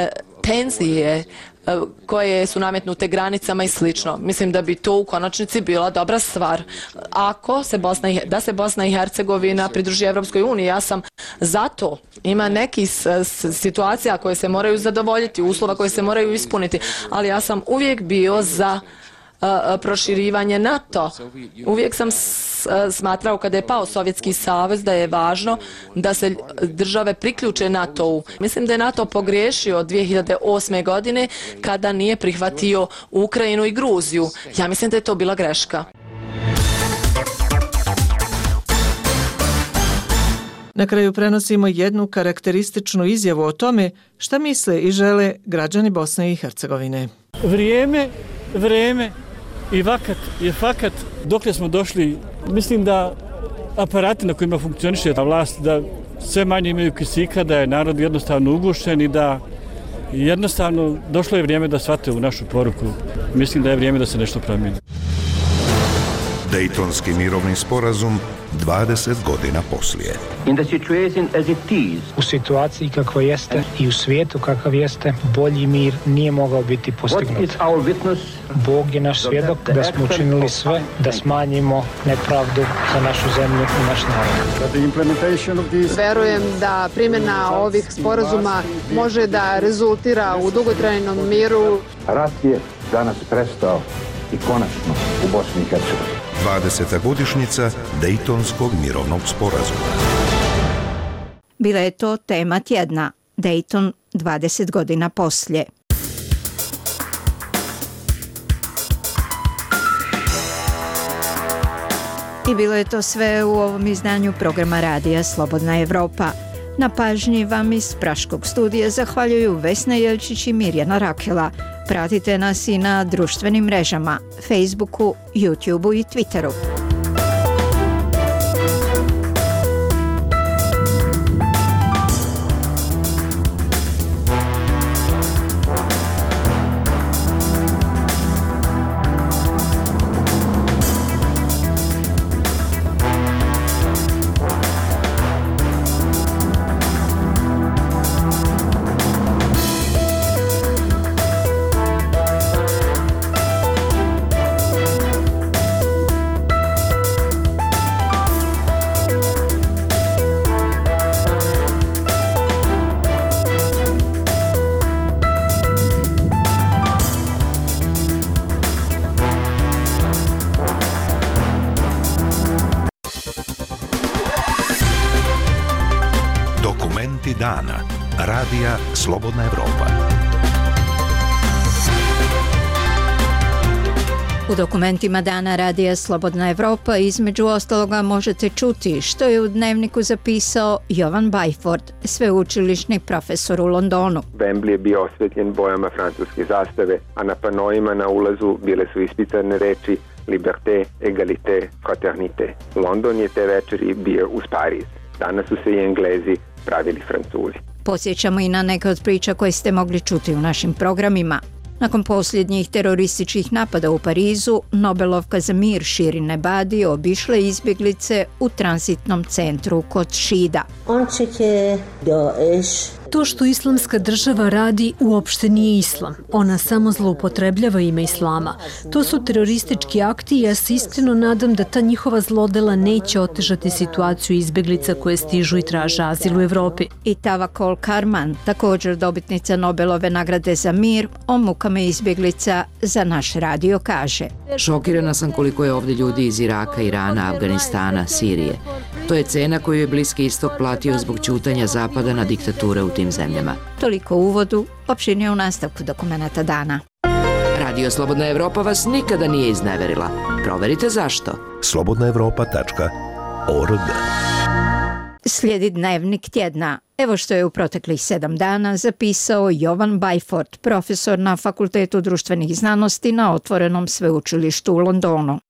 tenzije koje su nametnute granicama i slično. Mislim da bi to u konačnici bila dobra stvar. Ako se Bosna i Hercegovina pridruži Evropskoj uniji, ja sam za to. Ima nekih situacija koje se moraju zadovoljiti, uslova koje se moraju ispuniti, ali ja sam uvijek bio za proširivanje NATO. Uvijek sam smatrao kada je pao Sovjetski savez da je važno da se države priključe NATO-u. Mislim da je NATO pogriješio 2008. godine kada nije prihvatio Ukrajinu i Gruziju. Ja mislim da je to bila greška. Na kraju prenosimo jednu karakterističnu izjavu o tome šta misle i žele građani Bosne i Hercegovine. Vreme i vakat je fakat. Dokle smo došli, mislim da aparati na kojima funkcioniše ta vlast, da sve manje imaju kisika, da je narod jednostavno ugušen i da jednostavno došlo je vrijeme da shvate u našu poruku. Mislim da je vrijeme da se nešto promijeni. Dejtonski mirovni sporazum 20 godina poslije. U situaciji kakva jeste i u svijetu kakav jeste, bolji mir nije mogao biti postignut. Bog je naš svjedok da smo učinili sve da smanjimo nepravdu za našu zemlju i naš narod. Verujem da primjena ovih sporazuma može da rezultira u dugotrajnom miru. Rat je danas prestao i konačno u Bosni i Hercegovini. 20. godišnjica Dejtonskog mirovnog sporazuma. Bila je to tema tjedna. Dejton 20 godina poslije. I bilo je to sve u ovom izdanju programa radija Slobodna Evropa. Na pažnji vam iz Praškog studija zahvaljuju Vesna Jelčić i Mirjana Rakela. Pratite nas i na društvenim mrežama, Facebooku, YouTubeu i Twitteru. Dokumenti dana. Radija Slobodna Evropa. U dokumentima dana Radija Slobodna Evropa između ostaloga možete čuti što je u dnevniku zapisao Jovan Byford, sveučilišni profesor u Londonu. Wembley je bio osvetljen bojama francuske zastave, a na panojima na ulazu bile su ispisane reči Liberté, Egalité, Fraternité. London je te večeri bio uz Pariz. Danas su se i Englezi pravili Francuzi. Podsjećamo i na neke od priča koje ste mogli čuti u našim programima. Nakon posljednjih terorističkih napada u Parizu, Nobelovka za mir Shirin Ebadi obišla izbjeglice u tranzitnom centru kod Šida. To što Islamska država radi uopšte nije islam. Ona samo zloupotrebljava ime islama. To su teroristički akti i ja se iskreno nadam da ta njihova zlodela neće otežati situaciju izbjeglica koje stižu i traže azil u Evropi. I Tawakkol Karman, također dobitnica Nobelove nagrade za mir, o mukama izbjeglica za naš radio kaže. Šokirana sam koliko je ovdje ljudi iz Iraka, Irana, Afganistana, Sirije. To je cena koju je Bliski istok platio zbog ćutanja Zapada na diktature u tim zemljama. Toliko u uvodu, opširnije u nastavku dokumenta dana. Radio Slobodna Evropa vas nikada nije izneverila. Proverite zašto. slobodnaevropa.org. Slijedi dnevnik tjedna. Evo što je u proteklih 7 dana zapisao Jovan Byford, profesor na Fakultetu društvenih znanosti na Otvorenom sveučilištu u Londonu.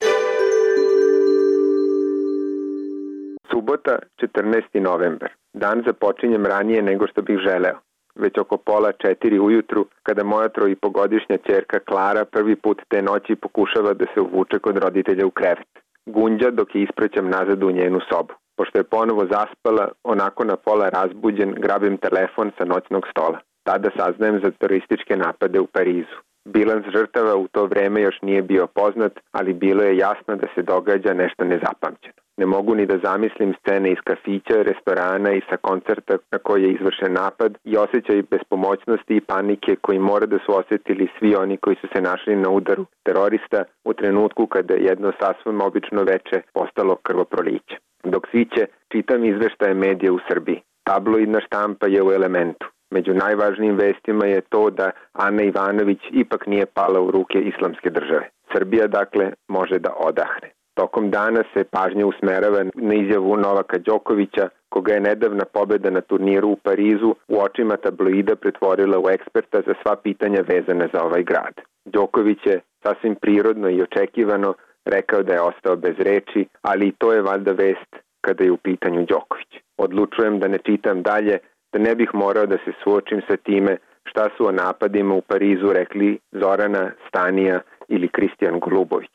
Subota, 14. novembar. Dan započinjem ranije nego što bih želeo. Već oko 3:30 ujutru, kada moja 3,5-godišnja ćerka Klara prvi put te noći pokušava da se uvuče kod roditelja u krevet. Gunđa dok je ispraćam nazad u njenu sobu. Pošto je ponovo zaspala, onako na pola razbuđen, grabim telefon sa noćnog stola. Tada saznajem za terorističke napade u Parizu. Bilans žrtava u to vreme još nije bio poznat, ali bilo je jasno da se događa nešto nezapamćeno. Ne mogu ni da zamislim scene iz kafića, restorana i sa koncerta na koji je izvršen napad i osjećaj bespomoćnosti i panike koji mora da su osjetili svi oni koji su se našli na udaru terorista u trenutku kada je jedno sasvim obično veče postalo krvoproliće. Dok sviće, čitam izveštaje medija u Srbiji. Tabloidna štampa je u elementu. Među najvažnijim vestima je to da Ana Ivanović ipak nije pala u ruke Islamske države. Srbija, dakle, može da odahne. Tokom dana se pažnja usmerava na izjavu Novaka Đokovića, koga je nedavna pobjeda na turniru u Parizu u očima tabloida pretvorila u eksperta za sva pitanja vezane za ovaj grad. Đoković je sasvim prirodno i očekivano rekao da je ostao bez reči, ali i to je valjda vest kada je u pitanju Đoković. Odlučujem da ne čitam dalje, da ne bih morao da se suočim sa time šta su o napadima u Parizu rekli Zorana, Stanija ili Kristijan Golubović.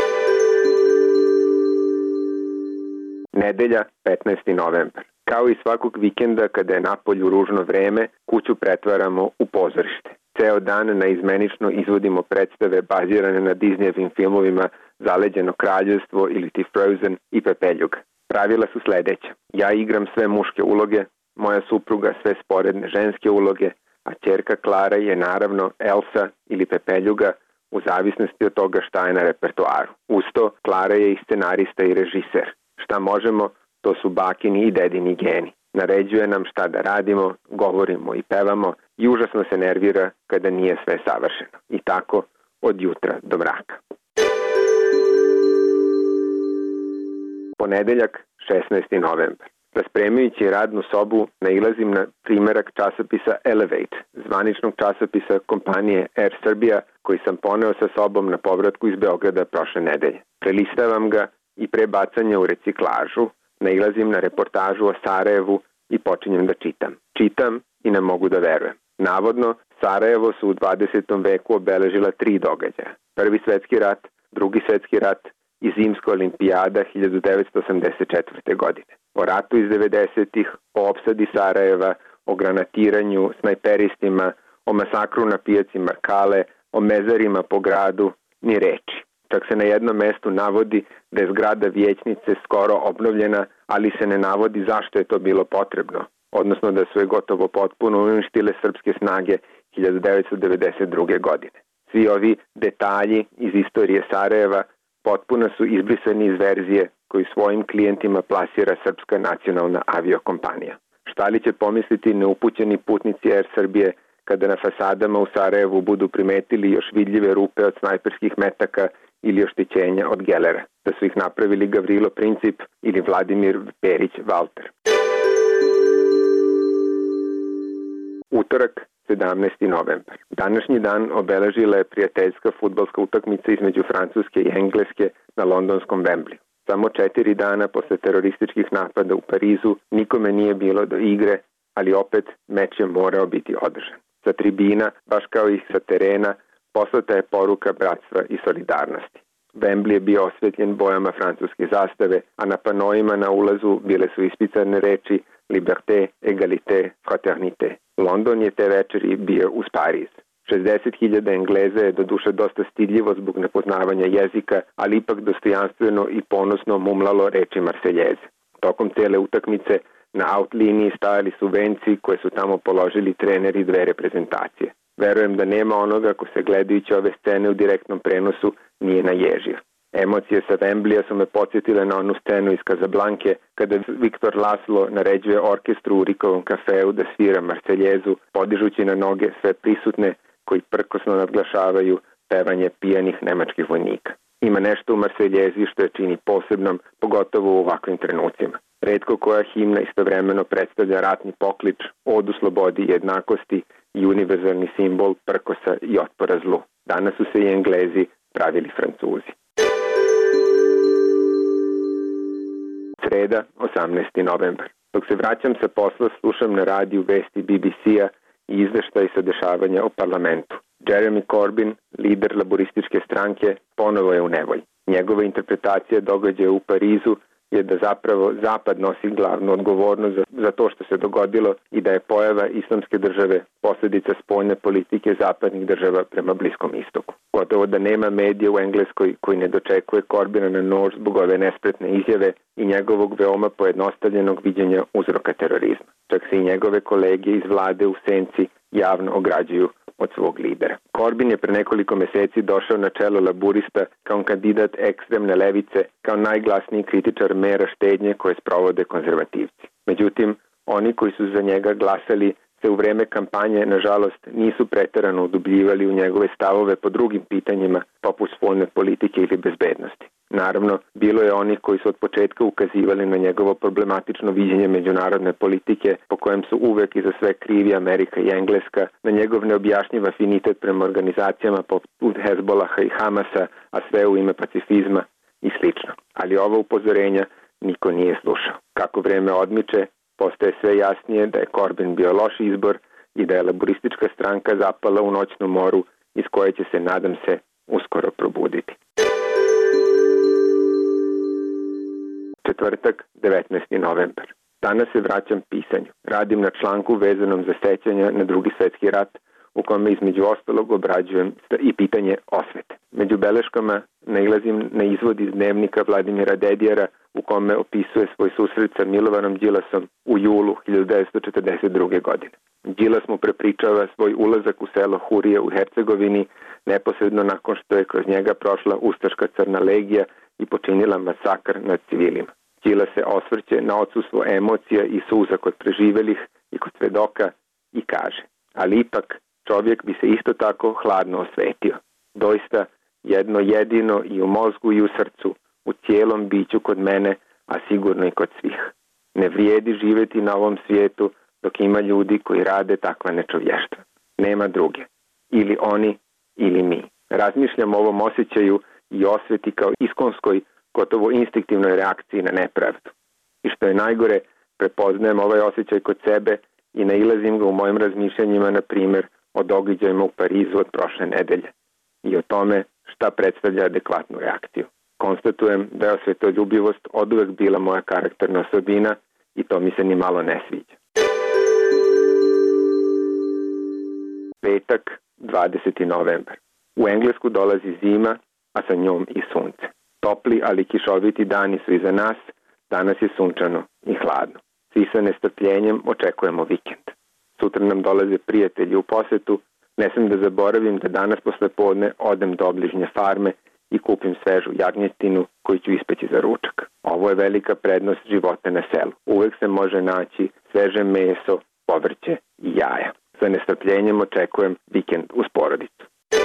Nedelja, 15. novembar. Kao i svakog vikenda kada je napolju ružno vreme, kuću pretvaramo u pozorište. Ceo dan naizmenično izvodimo predstave bazirane na Disneyevim filmovima Zaleđeno kraljevstvo ili ti Frozen i Pepeljuga. Pravila su sledeća. Ja igram sve muške uloge, moja supruga sve sporedne ženske uloge, a ćerka Klara je naravno Elsa ili Pepeljuga u zavisnosti od toga šta je na repertoaru. Usto, Klara je i scenarista i režiser. Šta možemo, to su bakini i dedini geni. Naređuje nam šta da radimo, govorimo i pevamo i užasno se nervira kada nije sve savršeno. I tako od jutra do mraka. Ponedeljak, 16. novembar. Raspremajući radnu sobu, nailazim na primerak časopisa Elevate, zvaničnog časopisa kompanije Air Serbia, koji sam poneo sa sobom na povratku iz Beograda prošle nedelje. Prelistavam ga i pre bacanja u reciklažu, nailazim na reportažu o Sarajevu i počinjem da čitam. Čitam i ne mogu da verujem. Navodno, Sarajevo su u 20. veku obeležila 3 događaja. Prvi svetski rat, drugi svetski rat i zimska olimpijada 1984. godine. O ratu iz 90-ih, o opsadi Sarajeva, o granatiranju, snajperistima, o masakru na pijaci Markale, o mezarima po gradu, ni reči. Čak se na jednom mestu navodi da je zgrada vijećnice skoro obnovljena, ali se ne navodi zašto je to bilo potrebno, odnosno da su je gotovo potpuno uništile srpske snage 1992. godine. Svi ovi detalji iz istorije Sarajeva potpuno su izbrisani iz verzije koju svojim klijentima plasira Srpska nacionalna aviokompanija. Šta li će pomisliti neupućeni putnici Air Srbije kada na fasadama u Sarajevu budu primetili još vidljive rupe od snajperskih metaka ili oštećenja od gelera, da su ih napravili Gavrilo Princip ili Vladimir Perić Valter. Utorak, 17. novembar. Današnji dan obeležila je prijateljska fudbalska utakmica između Francuske i Engleske na londonskom Wembley. Samo 4 dana posle terorističkih napada u Parizu nikome nije bilo do igre, ali opet meč je morao biti održan. Sa tribina, baš kao i sa terena, poslata je poruka bratstva i solidarnosti. Wembley je bio osvetljen bojama francuske zastave, a na panoima na ulazu bile su ispisane reči Liberté, Egalité, Fraternité. London je te večeri bio uz Pariz. 60.000 Engleza je doduše dosta stidljivo zbog nepoznavanja jezika, ali ipak dostojanstveno i ponosno mumlalo reči Marseljeze. Tokom cele utakmice na out liniji stajali su venci koje su tamo položili treneri dve reprezentacije. Verujem da nema onoga ko se gledajući ove scene u direktnom prenosu nije naježio. Emocije sa Wembleya su me podsjetile na onu scenu iz Kazablanke kada Viktor Laslo naređuje orkestru u Rikovom kafeu da svira Marseljezu, podižući na noge sve prisutne koji prkosno nadglašavaju pevanje pijanih nemačkih vojnika. Ima nešto u Marseljezi što je čini posebnom, pogotovo u ovakvim trenucima. Retko koja himna istovremeno predstavlja ratni poklič, odu slobodi i jednakosti i univerzalni simbol prkosa i otpora zlu. Danas su se i Englezi pravili Francuzi. Sreda, 18. novembar. Dok se vraćam sa posla, slušam na radiju vesti BBC-a i izveštaj sa dešavanja u parlamentu. Jeremy Corbyn, lider laborističke stranke, ponovo je u nevolji. Njegova interpretacija događaja u Parizu je da zapravo Zapad nosi glavnu odgovornost za to što se dogodilo i da je pojava islamske države posljedica spoljne politike zapadnih država prema Bliskom istoku. Gotovo da nema medija u Engleskoj koji ne dočekuje Corbyna na nož zbog ove nespretne izjave i njegovog veoma pojednostavljenog viđenja uzroka terorizma. Čak se i njegove kolege iz vlade u senci javno ograđuju od svog lidera. Corbyn je pre nekoliko meseci došao na čelo laburista kao kandidat ekstremne levice, kao najglasniji kritičar mera štednje koje sprovode konzervativci. Međutim, oni koji su za njega glasali se u vreme kampanje, nažalost, nisu preterano udubljivali u njegove stavove po drugim pitanjima, poput spoljne politike ili bezbednosti. Naravno, bilo je onih koji su od početka ukazivali na njegovo problematično viđenje međunarodne politike, po kojem su uvek i za sve krivi Amerika i Engleska, na njegov neobjašnjiv afinitet prema organizacijama poput Hezbolaha i Hamasa, a sve u ime pacifizma i slično. Ali ova upozorenja niko nije slušao. Kako vreme odmiče, postaje sve jasnije da je Corbyn bio loš izbor i da je laboristička stranka zapala u noćnu moru iz koje će se, nadam se, uskoro probuditi. Četvrtak, 19. novembar. Danas se vraćam pisanju. Radim na članku vezanom za sećanja na Drugi svjetski rat, u kome između ostalog obrađujem i pitanje osvete. Među beleškama nailazim na izvod iz dnevnika Vladimira Dedijara, u kome opisuje svoj susret sa Milovanom Đilasom u julu 1942. godine. Đilas mu prepričava svoj ulazak u selo Hurije u Hercegovini neposredno nakon što je kroz njega prošla ustaška crna legija i počinila masakr nad civilima. Đilas se osvrće na odsustvo emocija i suza kod preživelih i kod svedoka i kaže: ali ipak čovjek bi se isto tako hladno osvetio. Doista jedno jedino i u mozgu i u srcu, u cijelom biću kod mene, a sigurno i kod svih. Ne vrijedi živjeti na ovom svijetu dok ima ljudi koji rade takva nečovještva. Nema druge. Ili oni, ili mi. Razmišljam o ovom osjećaju i osveti kao iskonskoj, gotovo instinktivnoj reakciji na nepravdu. I što je najgore, prepoznajem ovaj osjećaj kod sebe i nailazim ga u mojim razmišljanjima, na primjer, o događajima u Parizu od prošle nedelje i o tome šta predstavlja adekvatnu reakciju. Konstatujem da je osvetoljubivost oduvek bila moja karakterna osobina i to mi se ni malo ne sviđa. Petak, 20. novembar. U Englesku dolazi zima, a sa njom i sunce. Topli, ali kišoviti dani su iza nas, danas je sunčano i hladno. Svi sa nestrpljenjem očekujemo vikend. Sutra nam dolaze prijatelji u posetu, ne sam da zaboravim da danas posle podne odem do obližnje farme i kupim svežu jagnjetinu koju ću ispeći za ručak. Ovo je velika prednost života na selu. Uvek se može naći sveže meso, povrće i jaja. Sa nestrpljenjem očekujem vikend uz porodicu.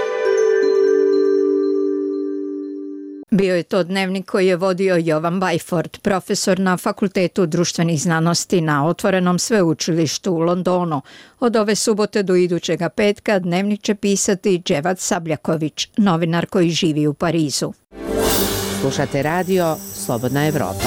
Bio je to dnevnik koji je vodio Jovan Bajford, profesor na Fakultetu društvenih znanosti na Otvorenom sveučilištu u Londonu. Od ove subote do idućega petka dnevnik će pisati Dževad Sabljaković, novinar koji živi u Parizu. Slušate radio Slobodna Evropa.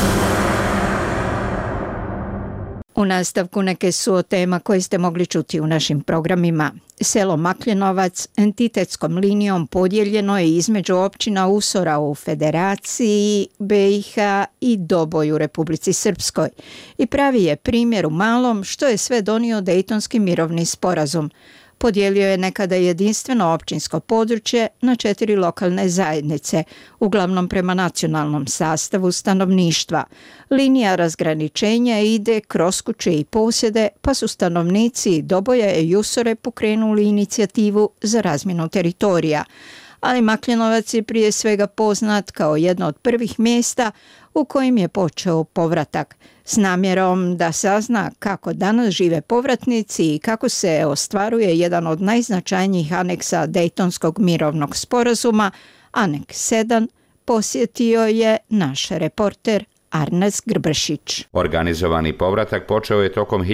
U nastavku neke su od tema koje ste mogli čuti u našim programima. Selo Makljenovac entitetskom linijom podijeljeno je između općina Usora u Federaciji BiH i Doboj u Republici Srpskoj i pravi je primjer u malom što je sve donio Dejtonski mirovni sporazum. Podijelio je nekada jedinstveno općinsko područje na 4 lokalne zajednice, uglavnom prema nacionalnom sastavu stanovništva. Linija razgraničenja ide kroz kuće i posjede, pa su stanovnici Doboja i Usore pokrenuli inicijativu za razmjenu teritorija. Ali Makljenovac je prije svega poznat kao jedno od prvih mjesta u kojim je počeo povratak. S namjerom da sazna kako danas žive povratnici i kako se ostvaruje jedan od najznačajnijih aneksa Dejtonskog mirovnog sporazuma, Aneks 7, posjetio je naš reporter Arnes Grbršić. Organizovani povratak počeo je tokom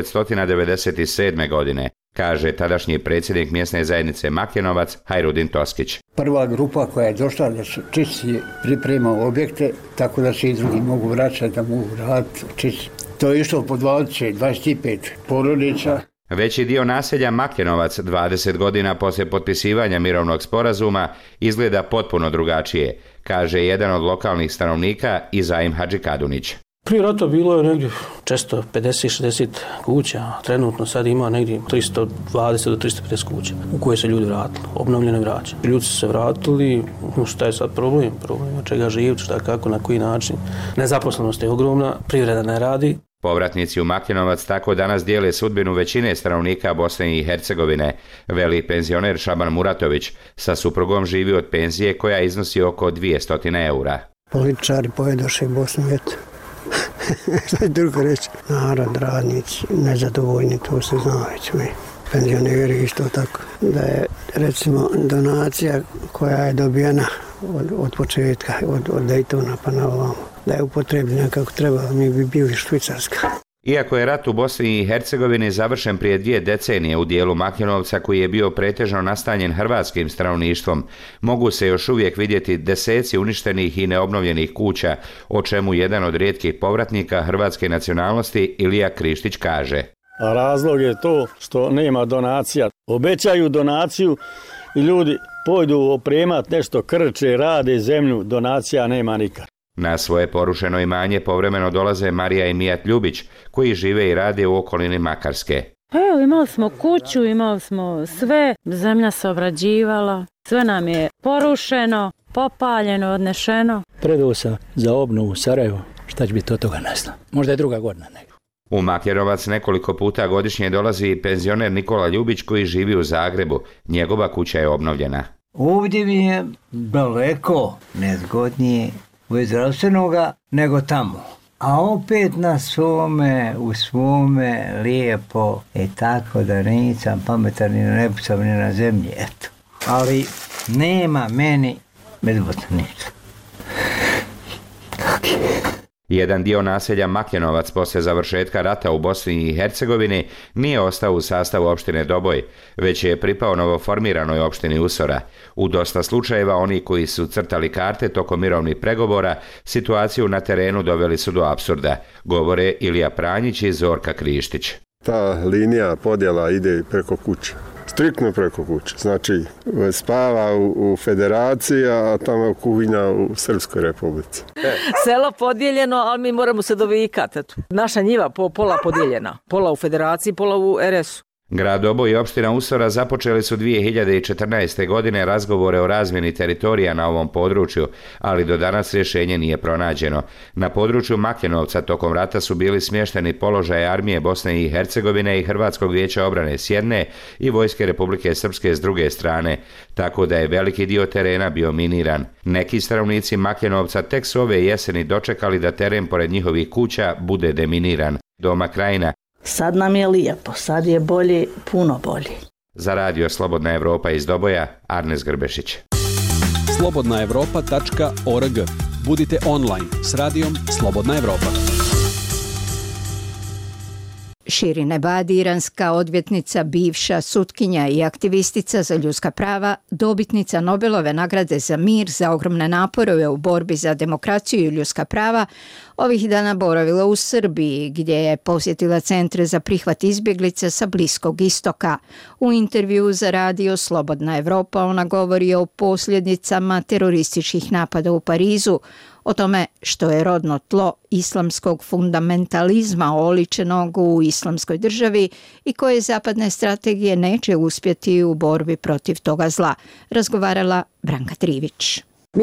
1997. godine, kaže tadašnji predsjednik mjesne zajednice Makljenovac Hajrudin Toskić. Prva grupa koja je došla da su čisti priprema objekte, tako da se i drugi mogu vraćati, da mogu raditi čisti. To je išlo po 20-25 porodica. Veći dio naselja Makljenovac 20 godina poslije potpisivanja mirovnog sporazuma izgleda potpuno drugačije, kaže jedan od lokalnih stanovnika Izaim Hadžikadunić. Prije rata bilo je negdje često 50-60 kuća, a trenutno sad ima negdje 320 do 350 kuća u koje se ljudi vratili, obnovljeno i vraćeno. Ljudi su se vratili, šta je sad problem? Problem od čega živiti, šta, kako, na koji način. Nezaposlenost je ogromna, privreda ne radi. Povratnici u Makljenovac tako danas dijele sudbinu većine stanovnika Bosne i Hercegovine, veli penzioner Šaban Muratović. Sa suprugom živi od penzije koja iznosi oko 200 eura. Političari povedoše Bosnu, eto. Šta je drugo reći? Narod, radnici, nezadovoljni, to se zna već mi. Penzioneri isto tako. Da je recimo donacija koja je dobijena od početka, od Dejtona pa na ovamo, da je upotrebljena kako treba, mi bi bili Švicarska. Iako je rat u Bosni i Hercegovini završen prije 2 decenije u dijelu Makljenovca koji je bio pretežno nastanjen hrvatskim stanovništvom, mogu se još uvijek vidjeti deseci uništenih i neobnovljenih kuća, o čemu jedan od rijetkih povratnika hrvatske nacionalnosti Ilija Krištić kaže. A razlog je to što nema donacija. Obećaju donaciju i ljudi pojdu opremat nešto, krče, rade zemlju, donacija nema nikad. Na svoje porušeno imanje povremeno dolaze Marija i Mijat Ljubić, koji žive i rade u okolini Makarske. Evo, imali smo kuću, imali smo sve, zemlja se obrađivala, sve nam je porušeno, popaljeno, odnešeno. Predao sam za obnovu Sarajevo, šta će biti od toga ne znam. Možda je druga godina nego. U Makljenovac nekoliko puta godišnje dolazi penzioner Nikola Ljubić koji živi u Zagrebu. Njegova kuća je obnovljena. Ovdje mi je daleko nezgodnije u zdravstvenoga nego tamo. A opet na svome, u svome lijepo i tako da nisam pametan ni na nebu sam ni na zemlji, eto. Ali nema meni bezbotno ništa. Jedan dio naselja Makljenovac poslije završetka rata u Bosni i Hercegovini nije ostao u sastavu opštine Doboj, već je pripao novoformiranoj opštini Usora. U dosta slučajeva oni koji su crtali karte tokom mirovnih pregovora situaciju na terenu doveli su do apsurda, govore Ilija Pranjić i Zorka Krištić. Ta linija podjela ide preko kuće. Striktno preko kuće. Znači, spava u Federaciji, a tamo kuhinja u Srpskoj Republici. Selo podijeljeno, ali mi moramo se dovikati. Naša njiva pola podijeljena. Pola u Federaciji, pola u RS-u. Grad Doboj i opština Usora započeli su 2014. godine razgovore o razmjeni teritorija na ovom području, ali do danas rješenje nije pronađeno. Na području Makenovca tokom rata su bili smješteni položaje armije Bosne i Hercegovine i Hrvatskog vijeća obrane s jedne i Vojske Republike Srpske s druge strane, tako da je veliki dio terena bio miniran. Neki stanovnici Makenovca tek su ove jeseni dočekali da teren pored njihovih kuća bude deminiran. Doma Krajina. Sad nam je lijepo, sad je bolje, puno bolje. Za radio Slobodna Evropa iz Doboja, Arnes Grbešić. slobodnaevropa.org. Budite online s radijom Slobodna Evropa. Shirin Ebadi, iranska odvjetnica, bivša sutkinja i aktivistica za ljudska prava, dobitnica Nobelove nagrade za mir za ogromne napore u borbi za demokraciju i ljudska prava, ovih dana boravila u Srbiji, gdje je posjetila centre za prihvat izbjeglica sa Bliskog istoka. U intervju za radio Slobodna Evropa ona govori o posljedicama terorističkih napada u Parizu, o tome što je rodno tlo islamskog fundamentalizma oličenog u islamskoj državi i koje zapadne strategije neće uspjeti u borbi protiv toga zla, razgovarala Branka Trivić.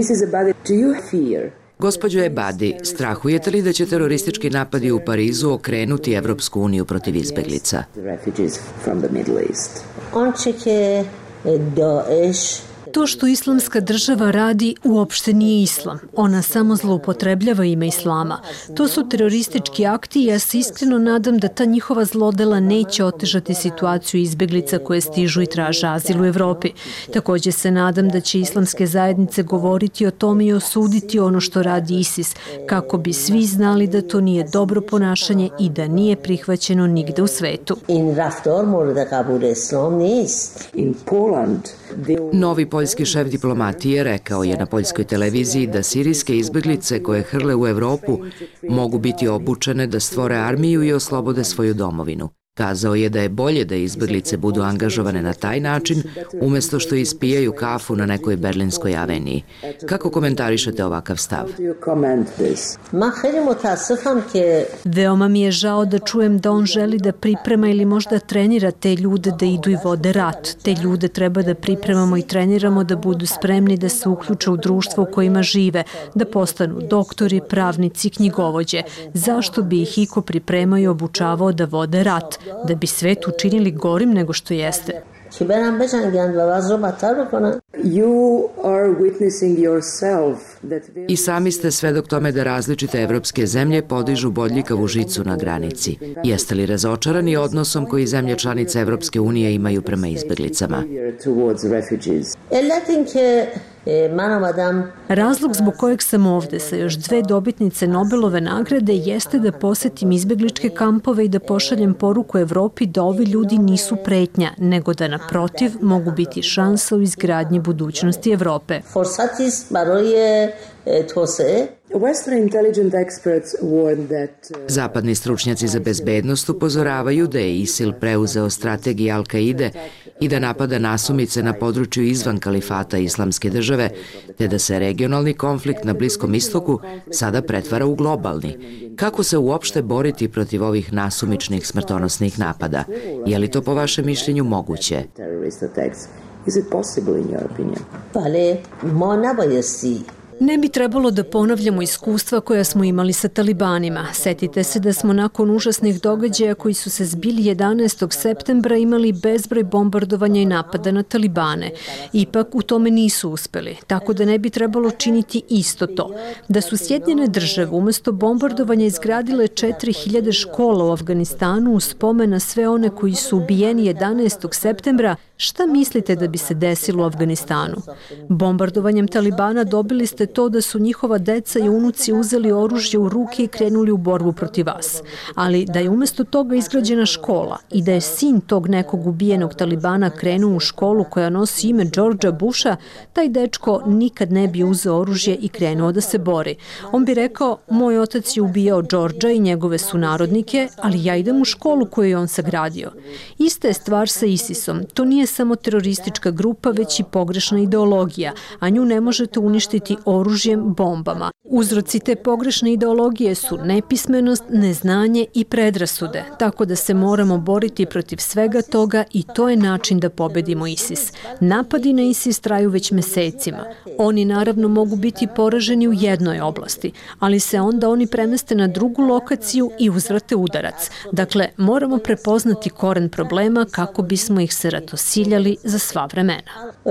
Gospođo Ebadi, strahujete li da će teroristički napadi u Parizu okrenuti Evropsku uniju protiv izbjeglica? To što islamska država radi uopšte nije islam. Ona samo zloupotrebljava ime islama. To su teroristički akti i ja se iskreno nadam da ta njihova zlodela neće otežati situaciju izbjeglica koje stižu i traže azil u Evropi. Također se nadam da će islamske zajednice govoriti o tome i osuditi ono što radi ISIS, kako bi svi znali da to nije dobro ponašanje i da nije prihvaćeno nigde u svetu. Novi poljski šef diplomatije rekao je na poljskoj televiziji da sirijske izbjeglice koje hrle u Evropu mogu biti obučene da stvore armiju i oslobode svoju domovinu. Kazao je da je bolje da izbjeglice budu angažovane na taj način, umjesto što ispijaju kafu na nekoj berlinskoj aveniji. Kako komentarišete ovakav stav? Veoma mi je žao da čujem da on želi da priprema ili možda trenira te ljude da idu i vode rat. Te ljude treba da pripremamo i treniramo da budu spremni da se uključe u društvo u kojima žive, da postanu doktori, pravnici, knjigovođe. Zašto bi ih iko pripremao i obučavao da vode rat? Da bi svet učinili gorim nego što jeste. I sami ste svedok tome da različite evropske zemlje podižu bodljikavu žicu na granici. Jeste li razočarani odnosom koji zemlje članice Evropske unije imaju prema izbjeglicama? Razlog zbog kojeg sam ovde sa još 2 dobitnice Nobelove nagrade jeste da posjetim izbjegličke kampove i da pošaljem poruku Evropi da ovi ljudi nisu pretnja, nego da naprotiv mogu biti šansa u izgradnji budućnosti Evrope. Zapadni stručnjaci za bezbednost upozoravaju da je ISIL preuzeo strategije Al-Kaide i da napada nasumice na području izvan kalifata Islamske države, te da se regionalni konflikt na Bliskom istoku sada pretvara u globalni. Kako se uopšte boriti protiv ovih nasumičnih smrtonosnih napada? Je li to po vašem mišljenju moguće? Ne bi trebalo da ponavljamo iskustva koja smo imali sa talibanima. Setite se da smo nakon užasnih događaja koji su se zbili 11. septembra imali bezbroj bombardovanja i napada na talibane. Ipak u tome nisu uspeli, tako da ne bi trebalo činiti isto to. Da su Sjedinjene države umjesto bombardovanja izgradile 4000 škola u Afganistanu u spomen na sve one koji su ubijeni 11. septembra, šta mislite da bi se desilo u Afganistanu? Bombardovanjem talibana dobili ste to da su njihova deca i unuci uzeli oružje u ruke i krenuli u borbu protiv vas. Ali da je umjesto toga izgrađena škola i da je sin tog nekog ubijenog talibana krenuo u školu koja nosi ime Georgea Busha, taj dečko nikad ne bi uzeo oružje i krenuo da se bori. On bi rekao, moj otac je ubijao Georgea i njegove sunarodnike, ali ja idem u školu koju je on sagradio. Ista je stvar sa ISIS-om. To nije samo teroristička grupa, već i pogrešna ideologija, a nju ne možete uništiti oružjem, bombama. Uzroci te pogrešne ideologije su nepismenost, neznanje i predrasude, tako da se moramo boriti protiv svega toga i to je način da pobedimo ISIS. Napadi na ISIS traju već mesecima. Oni naravno mogu biti poraženi u jednoj oblasti, ali se onda oni premeste na drugu lokaciju i uzvrate udarac. Dakle, moramo prepoznati koren problema kako bismo ih se ratosiljali za sva vremena.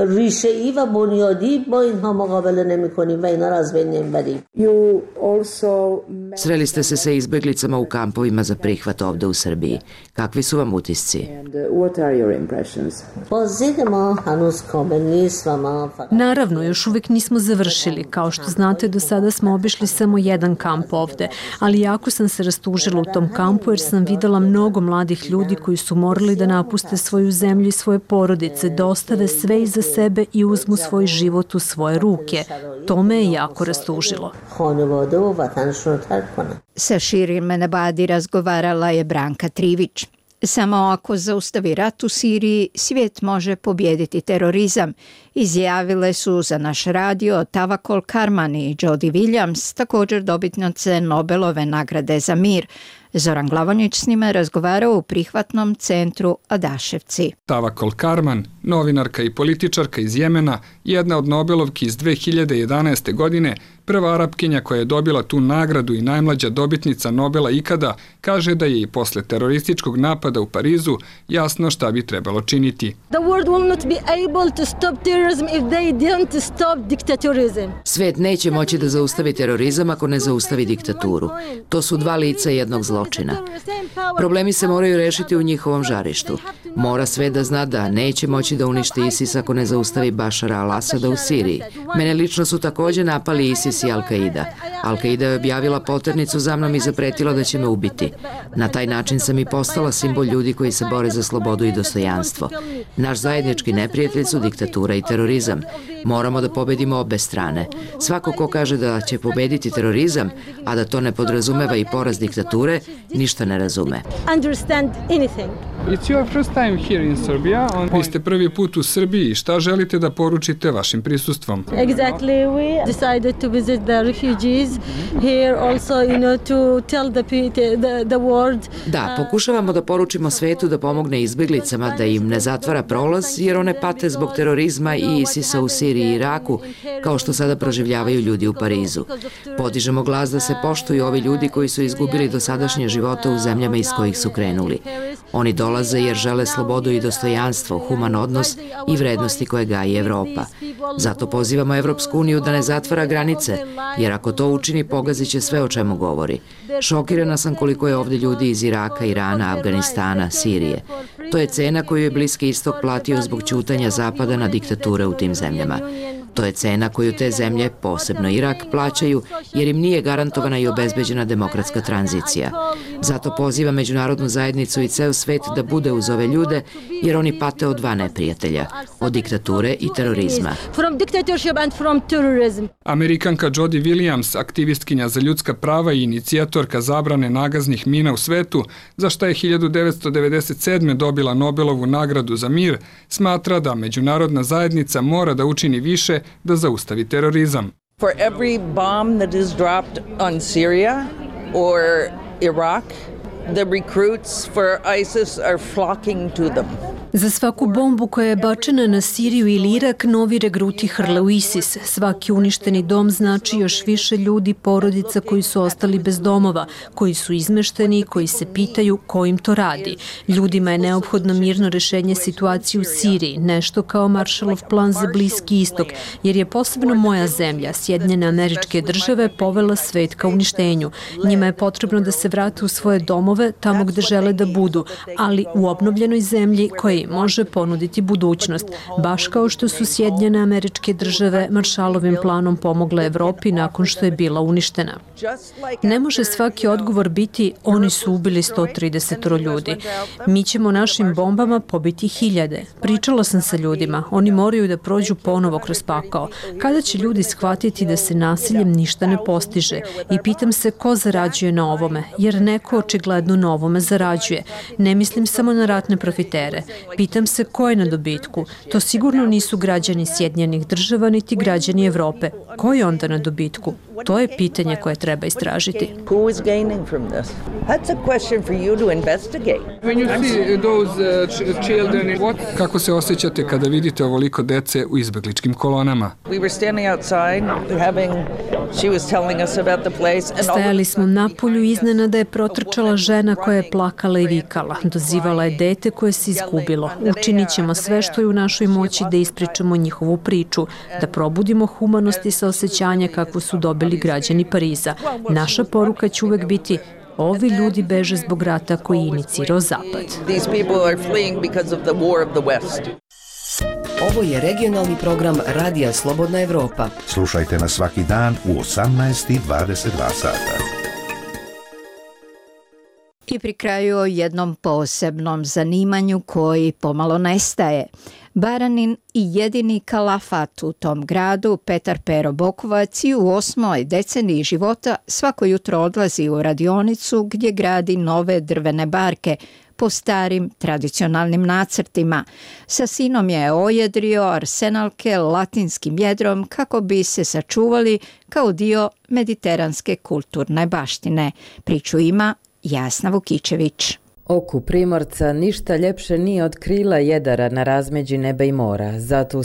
Sreli ste se sa izbeglicama u kampovima za prihvat ovde u Srbiji. Kakvi su vam utisci? Naravno, još uvijek nismo završili. Kao što znate, do sada smo obišli samo jedan kamp ovde, ali jako sam se rastužila u tom kampu jer sam videla mnogo mladih ljudi koji su morali da napuste svoju zemlju i svoje porodice, da ostave sve iza sebe i uzmu svoj život u svoje ruke. To me je jako rastužilo. Sa Širim Menabadi razgovarala je Branka Trivić. Samo ako zaustavi rat u Siriji, svijet može pobijediti terorizam, izjavile su za naš radio Tawakkol Karman i Jody Williams, također dobitnice Nobelove nagrade za mir. Zoran Glavonjić s njima je razgovarao u prihvatnom centru Adaševci. Tawakkol Karman, novinarka i političarka iz Jemena, jedna od Nobelovki iz 2011. godine, prva Arapkinja koja je dobila tu nagradu i najmlađa dobitnica Nobela ikada, kaže da je i posle terorističkog napada u Parizu jasno šta bi trebalo činiti. Svet neće moći da zaustavi terorizam ako ne zaustavi diktaturu. To su dva lica jednog zločina. Problemi se moraju rešiti u njihovom žarištu. Mora sve da zna da neće moći da uništi ISIS ako ne zaustavi Bašara al-Asada u Siriji. Mene lično su također napali ISIS i Al-Qaida. Al-Qaida je objavila poternicu za mnom i zapretila da će me ubiti. Na taj način sam i postala simbol ljudi koji se bore za slobodu i dostojanstvo. Naš zajednički neprijatelj su diktatura i terorizam. Moramo da pobedimo obe strane. Svako ko kaže da će pobediti terorizam, a da to ne podrazumeva i poraz diktature, ništa ne razume. Vi ste prvi put u Srbiji i šta želite da poručite vašim prisustvom? Da, pokušavamo da poručimo svetu da pomogne izbeglicama, da im ne zatvara prolaz, jer one pate zbog terorizma i ISIS-a u Siriji i Iraku, kao što sada proživljavaju ljudi u Parizu. Podižemo glas da se poštuju ovi ljudi koji su izgubili dosadašnje živote u zemljama iz kojih su krenuli. Oni dolaze jer žele slobodu i dostojanstvo, human odnos i vrednosti koje gaji Evropa. Zato pozivamo Evropsku uniju da ne zatvara granice, jer ako to učini, pogazit će sve o čemu govori. Šokirana sam koliko je ovdje ljudi iz Iraka, Irana, Afganistana, Sirije. To je cena koju je Bliski istok platio zbog ćutanja Zapada na diktature u tim zemljama. To je cena koju te zemlje, posebno Irak, plaćaju jer im nije garantovana i obezbeđena demokratska tranzicija. Zato poziva međunarodnu zajednicu i ceo svet da bude uz ove ljude jer oni pate od dva neprijatelja, od diktature i terorizma. Amerikanka Jody Williams, aktivistkinja za ljudska prava i inicijatorka zabrane nagaznih mina u svetu, za šta je 1997. dobila Nobelovu nagradu za mir, smatra da međunarodna zajednica mora da učini više da zaustavi terorizam. For every bomb that is dropped on Syria or Iraq, the recruits for ISIS are flocking to them. Za svaku bombu koja je bačena na Siriju ili Irak, novi regruti hrle u ISIS. Svaki uništeni dom znači još više ljudi, porodica koji su ostali bez domova, koji su izmešteni i koji se pitaju ko im to radi. Ljudima je neophodno mirno rešenje situacije u Siriji, nešto kao Marshallov plan za Bliski istok, jer je posebno moja zemlja, Sjedinjene Američke Države, povela svet ka uništenju. Njima je potrebno da se vrate u svoje domove, tamo gde žele da budu, ali u obnovljenoj zemlji koja može ponuditi budućnost, baš kao što su Sjedinjene Američke Države Marshallovim planom pomogle Evropi nakon što je bila uništena. Ne može svaki odgovor biti oni su ubili 130 ljudi. Mi ćemo našim bombama pobiti hiljade. Pričala sam sa ljudima, oni moraju da prođu ponovo kroz pakao. Kada će ljudi shvatiti da se nasiljem ništa ne postiže? I pitam se ko zarađuje na ovome, jer neko očigledno na ovome zarađuje. Ne mislim samo na ratne profitere. Pitam se ko je na dobitku. To sigurno nisu građani Sjedinjenih Država niti građani Evrope. Ko je onda na dobitku? To je pitanje koje treba istražiti. Who is gaining from this? That's a question for you to investigate. When you see those children, kako se osjećate kada vidite ovoliko dece u izbegličkim kolonama? We were standing outside she was telling us about the place. Stajali smo na polju, iznenada je protrčala žena koja je plakala i vikala. Dozivala je dete koje se izgubilo. Učinit ćemo sve što je u našoj moći da ispričamo njihovu priču, da probudimo humanost i saosećanje kakvu su dobili građani Pariza. Naša poruka će uvek biti: ovi ljudi beže zbog rata koji je inicirao Zapad. Ovo je regionalni program Radija Slobodna Evropa. Slušajte nas svaki dan u 18:22 sata. I pri kraju o jednom posebnom zanimanju koji pomalo nestaje. Baranin i jedini kalafat u tom gradu, Petar Pero Bokovac, i u 8. deceniji života svako jutro odlazi u radionicu gdje gradi nove drvene barke po starim tradicionalnim nacrtima. Sa sinom je ojedrio arsenalke latinskim jedrom kako bi se sačuvali kao dio mediteranske kulturne baštine. Priču ima Jasna Vukičević. Oku Primorca ništa ljepše nije od krila jedara na razmeđi neba i mora. Zato u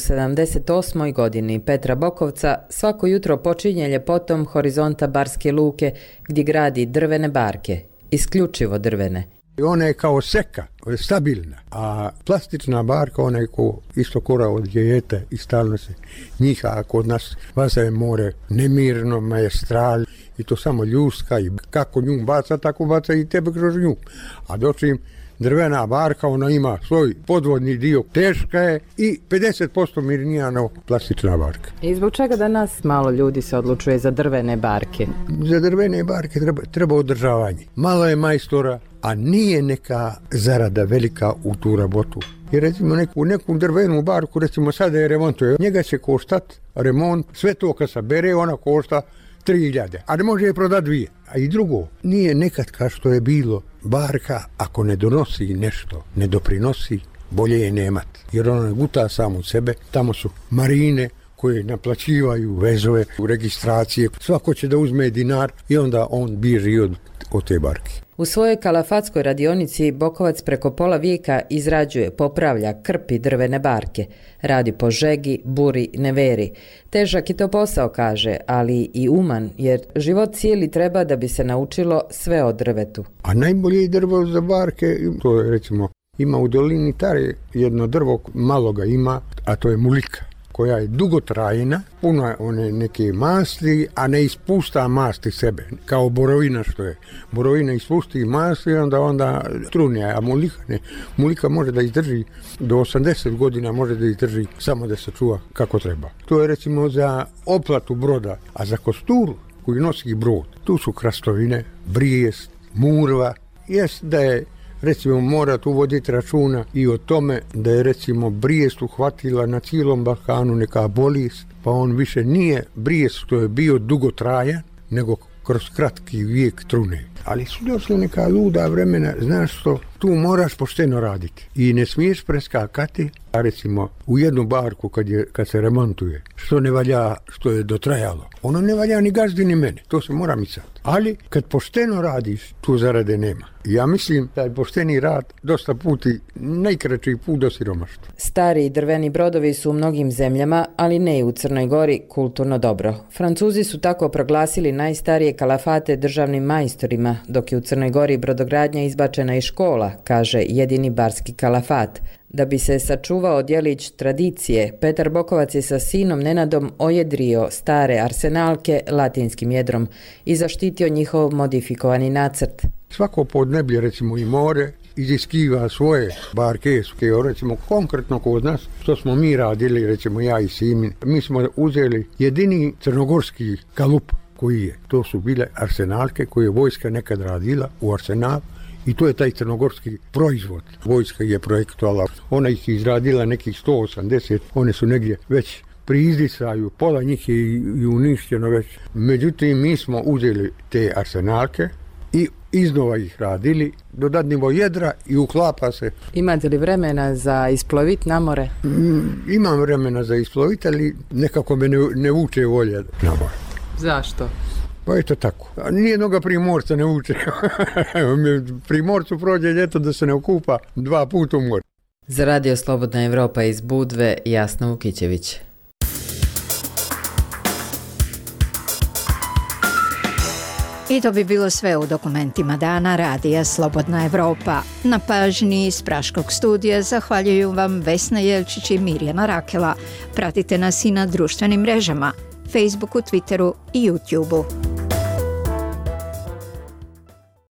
78. godini Petra Bokovca svako jutro počinje ljepotom horizonta Barske luke gdje gradi drvene barke, isključivo drvene. Ona je kao seka, stabilna, a plastična barka, ona je isto kora od dijete i stalno se njiha, a kod nas vaza je more nemirno, majestral i to samo ljuska i kako nju baca, tako baca i tebe kroz nju. A dočim drvena barka, ona ima svoj podvodni dio, teška je i 50% mirnija no plastična barka. I zbog čega danas malo ljudi se odlučuje za drvene barke? Za drvene barke treba održavanje. Malo je majstora, a nije neka zarada velika u tu rabotu. Jer recimo neku drvenu barku, recimo sada je remontuje, njega će koštat remont, sve to kad se bere, ona košta 3.000, a ne može je prodati 2. A i drugo, nije nekad kao što je bilo, barka ako ne donosi nešto, ne doprinosi, bolje je nemat. Jer ona guta samo sebe, tamo su marine koje naplaćivaju vezove, registracije, svako će da uzme dinar i onda on bježi od te barke. U svojoj kalafatskoj radionici Bokovac preko pola vijeka izrađuje, popravlja, krpi drvene barke. Radi po žegi, buri, neveri. Težak je to posao, kaže, ali i uman, jer život cijeli treba da bi se naučilo sve o drvetu. A najbolje drvo za barke, to je recimo, ima u dolini Tare jedno drvo, malo ga ima, a to je mulika, koja je dugotrajna, puno je one neke masti, a ne ispušta masti sebe, kao borovina što je. Borovina ispusti masti, onda trunja, a mulika ne. Mulika može da izdrži do 80 godina, može da izdrži samo da se čuva kako treba. To je recimo za oplatu broda, a za kosturu koju nosi brod, tu su krastovine, brijest, murva, jest da je recimo mora tu voditi računa i o tome da je recimo brijest uhvatila na cijelom Balkanu neka bolest, pa on više nije brijest što je bio dugotrajan, nego kroz kratki vijek trune. Ali su došli neka luda vremena, znaš što, tu moraš pošteno raditi i ne smiješ preskakati, a recimo u jednu barku kad se remontuje, što ne valja, što je dotrajalo, ono ne valja ni gazdi ni mene, to se mora misati. Ali kad pošteno radiš, tu zarade nema. Ja mislim da je pošteni rad dosta puti najkraći put do siromaštva. Stari drveni brodovi su u mnogim zemljama, ali ne i u Crnoj Gori, kulturno dobro. Francuzi su tako proglasili najstarije kalafate državnim majstorima, dok je u Crnoj Gori brodogradnja izbačena iz škola, kaže jedini barski kalafat. Da bi se sačuvao djelić tradicije, Petar Bokovac je sa sinom Nenadom ojedrio stare arsenalke latinskim jedrom i zaštitio njihov modifikovani nacrt. Svako podneblje, recimo i more, iziskiva svoje barke, recimo konkretno kod nas, što smo mi radili, recimo ja i sin, mi smo uzeli jedini crnogorski kalup koji je. To su bile arsenalke koje je vojska nekad radila u arsenal. I to je taj crnogorski proizvod. Vojska je projektovala, ona ih izradila nekih 180, one su negdje već pri izdisaju, pola njih je i uništeno već. Međutim, mi smo uzeli te arsenalke i iznova ih radili, dodatnivo jedra i uklapa se. Imate li vremena za isplovit na more? Imam vremena za isplovit, ali nekako me ne vuče volje na more. Zašto? Pa eto tako. Nijednoga primorca ne uče. Primorcu prođe ljeto da se ne okupa 2 puta u moru. Za Radio Slobodna Evropa iz Budve, Jasna Vukićević. I to bi bilo sve u dokumentima dana Radija Slobodna Evropa. Na pažnji iz Praškog studija zahvaljuju vam Vesna Jelčić i Mirjana Rakela. Pratite nas i na društvenim mrežama, Facebooku, Twitteru i YouTubeu.